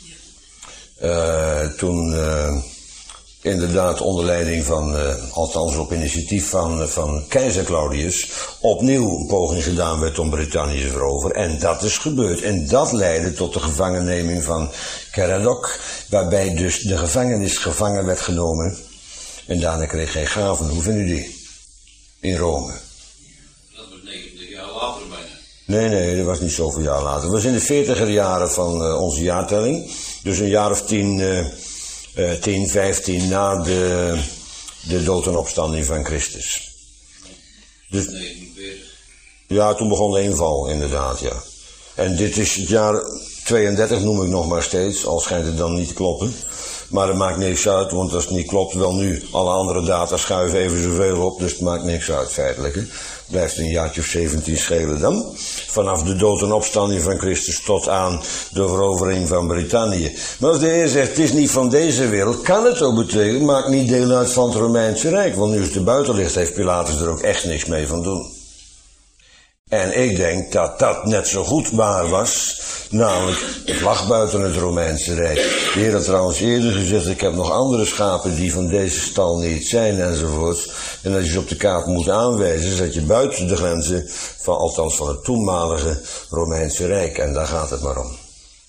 toen inderdaad onder leiding van, althans op initiatief van keizer Claudius, opnieuw een poging gedaan werd om Brittannië te veroveren. En dat is gebeurd. En dat leidde tot de gevangenneming van Caradoc, waarbij dus de gevangenis gevangen werd genomen. En daarna kreeg hij gaven. Hoe vindt u die? In Rome. Dat was 90 jaar later bijna. Nee, dat was niet zoveel jaar later. Dat was in de 40er jaren van onze jaartelling. Dus een jaar of 10, 15 na de dood en opstanding van Christus. Dus, 49. ja, toen begon de inval, inderdaad, ja. En dit is het jaar 32, noem ik nog maar steeds, al schijnt het dan niet te kloppen. Maar het maakt niks uit, want als het niet klopt, wel nu, alle andere data schuiven even zoveel op, dus het maakt niks uit feitelijk. Hè. Blijft een jaartje of 17 schelen dan. Vanaf de dood en opstanding van Christus tot aan de verovering van Brittannië. Maar als de Heer zegt, het is niet van deze wereld, kan het ook betekenen, maakt niet deel uit van het Romeinse Rijk. Want nu het er buiten ligt, heeft Pilatus er ook echt niks mee van doen. En ik denk dat dat net zo goed waar was, namelijk het lag buiten het Romeinse Rijk. De Heer had trouwens eerder gezegd, ik heb nog andere schapen die van deze stal niet zijn enzovoort. En als je ze op de kaart moet aanwijzen, zet je buiten de grenzen van, althans van het toenmalige Romeinse Rijk. En daar gaat het maar om.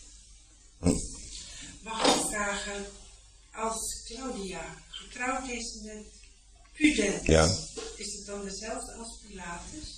Mag ik vragen, als Claudia getrouwd is met Pudent, Ja. is het dan dezelfde als Pilatus?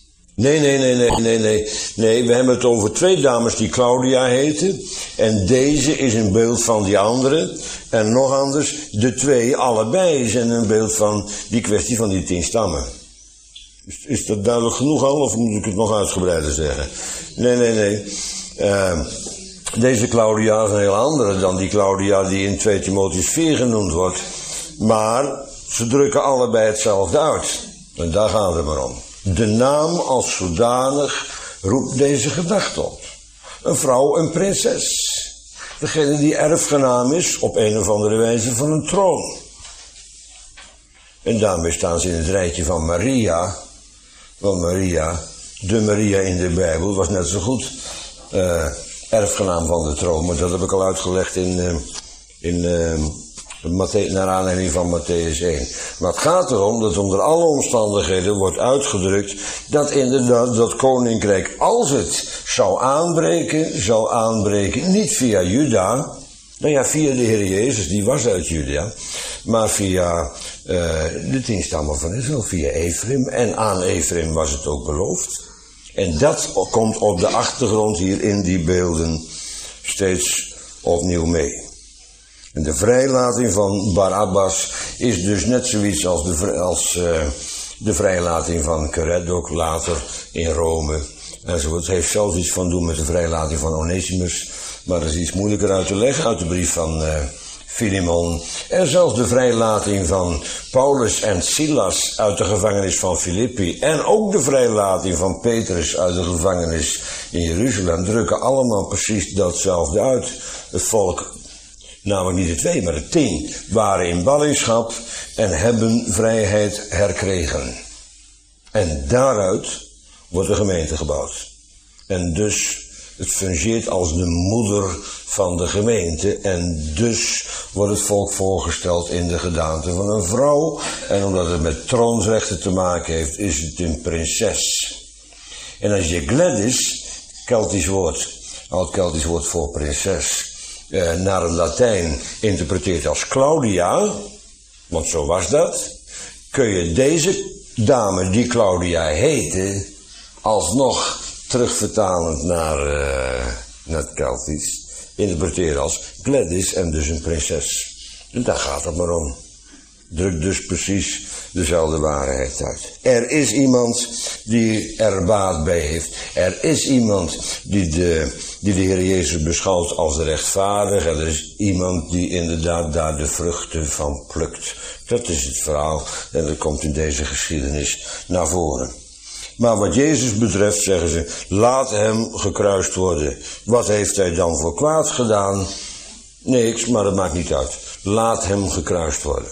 Nee, we hebben het over twee dames die Claudia heten. En deze is een beeld van die andere. En nog anders, de twee, allebei zijn een beeld van die kwestie van die 10 stammen. Is dat duidelijk genoeg al, of moet ik het nog uitgebreider zeggen? Nee. Deze Claudia is een heel andere dan die Claudia die in 2 Timotheüs 4 genoemd wordt. Maar ze drukken allebei hetzelfde uit. En daar gaat het maar om. De naam als zodanig roept deze gedachte op. Een vrouw, een prinses. Degene die erfgenaam is op een of andere wijze van een troon. En daarmee staan ze in het rijtje van Maria. Want Maria, de Maria in de Bijbel, was net zo goed erfgenaam van de troon. Maar dat heb ik al uitgelegd naar aanleiding van Matthäus 1. Maar het gaat erom dat onder alle omstandigheden wordt uitgedrukt dat inderdaad dat koninkrijk, als het zou aanbreken niet via Juda, nou ja, via de Heer Jezus, die was uit Juda, maar via de 10 stammen van Israël, via Ephraim, en aan Ephraim was het ook beloofd. En dat komt op de achtergrond hier in die beelden steeds opnieuw mee. En de vrijlating van Barabbas is dus net zoiets als de vrijlating van Caradoc later in Rome. Het heeft zelfs iets van doen met de vrijlating van Onesimus. Maar dat is iets moeilijker uit te leggen uit de brief van Filemon. En zelfs de vrijlating van Paulus en Silas uit de gevangenis van Filippi. En ook de vrijlating van Petrus uit de gevangenis in Jeruzalem drukken allemaal precies datzelfde uit. Het volk, namelijk niet de 2, maar de 10, waren in ballingschap en hebben vrijheid herkregen. En daaruit wordt de gemeente gebouwd. En dus, het fungeert als de moeder van de gemeente. En dus wordt het volk voorgesteld in de gedaante van een vrouw. En omdat het met troonsrechten te maken heeft, is het een prinses. En als je Gladys, Keltisch woord, oud-Keltisch woord voor prinses, naar het Latijn interpreteert als Claudia, want zo was dat, kun je deze dame die Claudia heette, alsnog terugvertalend naar het Keltisch, interpreteren als Gladys en dus een prinses. En daar gaat het maar om. drukt dus precies dezelfde waarheid uit. Er is iemand die er baat bij heeft. Er is iemand die de Heer Jezus beschouwt als rechtvaardig. En er is iemand die inderdaad daar de vruchten van plukt. Dat is het verhaal en dat komt in deze geschiedenis naar voren. Maar wat Jezus betreft zeggen ze, laat hem gekruist worden. Wat heeft hij dan voor kwaad gedaan? Niks, maar dat maakt niet uit. Laat hem gekruist worden.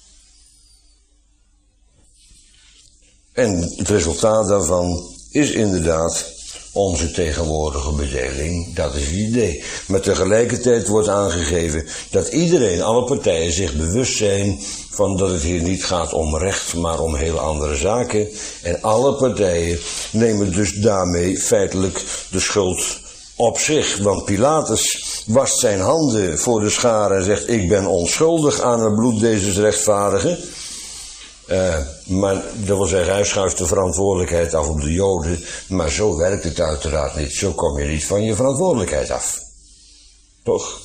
En het resultaat daarvan is inderdaad onze tegenwoordige bedeling. Dat is het idee. Maar tegelijkertijd wordt aangegeven dat iedereen, alle partijen zich bewust zijn van dat het hier niet gaat om recht, maar om heel andere zaken. En alle partijen nemen dus daarmee feitelijk de schuld op zich. Want Pilatus wast zijn handen voor de schare en zegt, ik ben onschuldig aan het bloed deze rechtvaardige. Maar dat wil zeggen, hij schuift de verantwoordelijkheid af op de Joden. Maar zo werkt het uiteraard niet. Zo kom je niet van je verantwoordelijkheid af. Toch?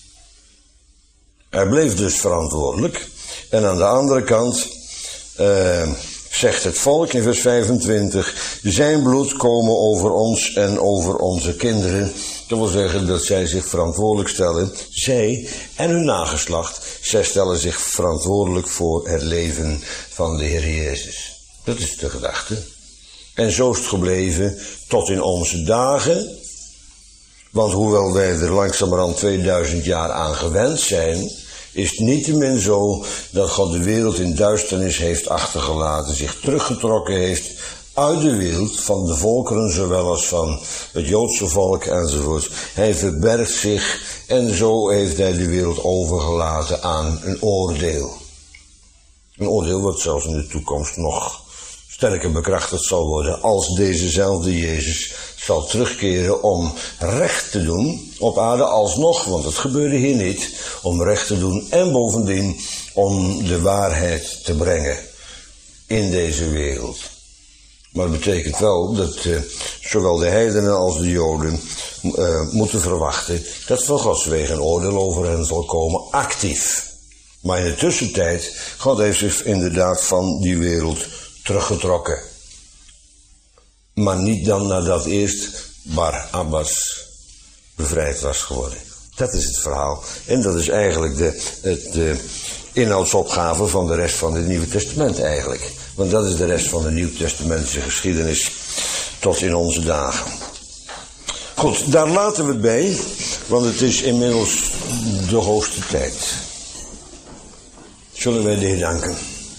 Hij bleef dus verantwoordelijk. En aan de andere kant zegt het volk in vers 25... zijn bloed komen over ons en over onze kinderen. Dat wil zeggen dat zij zich verantwoordelijk stellen. Zij en hun nageslacht. Zij stellen zich verantwoordelijk voor het leven van de Heer Jezus. Dat is de gedachte. En zo is het gebleven tot in onze dagen. Want hoewel wij er langzamerhand 2000 jaar aan gewend zijn, is het niettemin zo dat God de wereld in duisternis heeft achtergelaten, zich teruggetrokken heeft uit de wereld, van de volkeren zowel als van het Joodse volk enzovoort. Hij verbergt zich en zo heeft hij de wereld overgelaten aan een oordeel. Een oordeel wat zelfs in de toekomst nog sterker bekrachtigd zal worden als dezezelfde Jezus zal terugkeren om recht te doen op aarde alsnog, want het gebeurde hier niet, om recht te doen en bovendien om de waarheid te brengen in deze wereld. Maar dat betekent wel dat zowel de heidenen als de Joden moeten verwachten dat van Gods wegen een oordeel over hen zal komen, actief. Maar in de tussentijd, God heeft zich inderdaad van die wereld teruggetrokken. Maar niet dan nadat eerst Bar Abbas bevrijd was geworden. Dat is het verhaal. En dat is eigenlijk de inhoudsopgave van de rest van het Nieuwe Testament eigenlijk. Want dat is de rest van de Nieuwtestamentische geschiedenis tot in onze dagen. Goed, daar laten we het bij, want het is inmiddels de hoogste tijd. Zullen wij de Heer danken.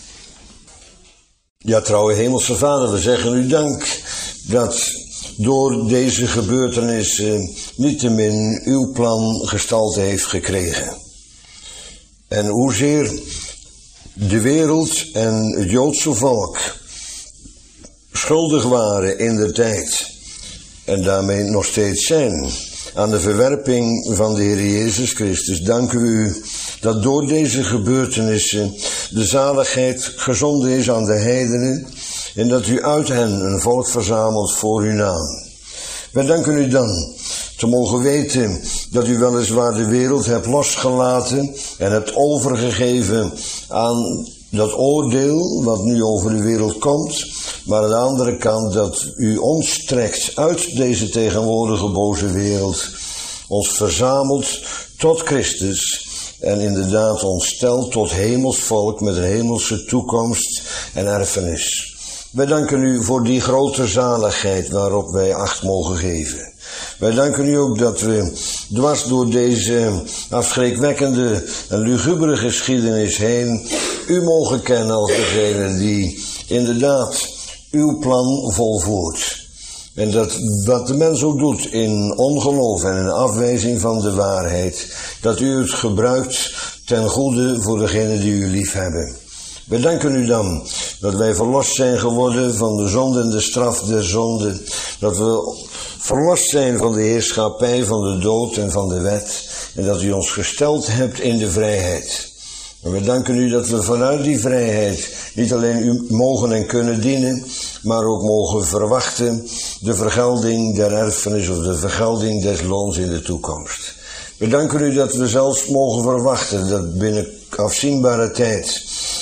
Ja, trouwe Hemelse Vader, we zeggen u dank dat door deze gebeurtenis niettemin uw plan gestalte heeft gekregen. En hoezeer de wereld en het Joodse volk schuldig waren in de tijd en daarmee nog steeds zijn aan de verwerping van de Heer Jezus Christus, danken we u dat door deze gebeurtenissen de zaligheid gezonden is aan de heidenen en dat u uit hen een volk verzamelt voor uw naam. Wij danken u dan te mogen weten dat u weliswaar de wereld hebt losgelaten en hebt overgegeven aan dat oordeel wat nu over de wereld komt, maar aan de andere kant dat u ons trekt uit deze tegenwoordige boze wereld, ons verzamelt tot Christus en inderdaad ons stelt tot hemels volk met een hemelse toekomst en erfenis. Wij danken u voor die grote zaligheid waarop wij acht mogen geven. Wij danken u ook dat we dwars door deze afschrikwekkende en lugubere geschiedenis heen u mogen kennen als degene die inderdaad uw plan volvoert. En dat wat de mens ook doet in ongeloof en in afwijzing van de waarheid, dat u het gebruikt ten goede voor degenen die u lief hebben. Wij danken u dan dat wij verlost zijn geworden van de zonde en de straf der zonde. Dat we verlost zijn van de heerschappij, van de dood en van de wet. En dat u ons gesteld hebt in de vrijheid. En wij danken u dat we vanuit die vrijheid niet alleen u mogen en kunnen dienen, maar ook mogen verwachten de vergelding der erfenis of de vergelding des loons in de toekomst. We danken u dat we zelfs mogen verwachten dat binnen afzienbare tijd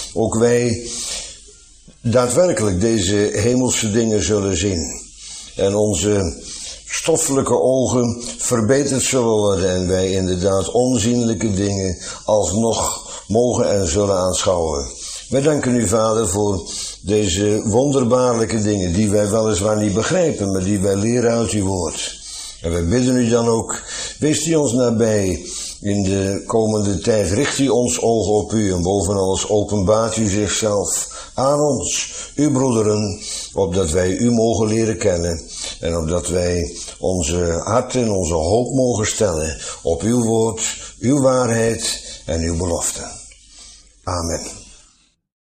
ook wij daadwerkelijk deze hemelse dingen zullen zien. En onze stoffelijke ogen verbeterd zullen worden en wij inderdaad onzienlijke dingen alsnog mogen en zullen aanschouwen. Wij danken u, Vader, voor deze wonderbaarlijke dingen die wij weliswaar niet begrijpen, maar die wij leren uit uw woord. En wij bidden u dan ook, wees u ons nabij in de komende tijd, richt u ons ogen op u en boven alles openbaart u zichzelf aan ons, uw broederen, opdat wij u mogen leren kennen en opdat wij onze harten en onze hoop mogen stellen op uw woord, uw waarheid en uw belofte. Amen.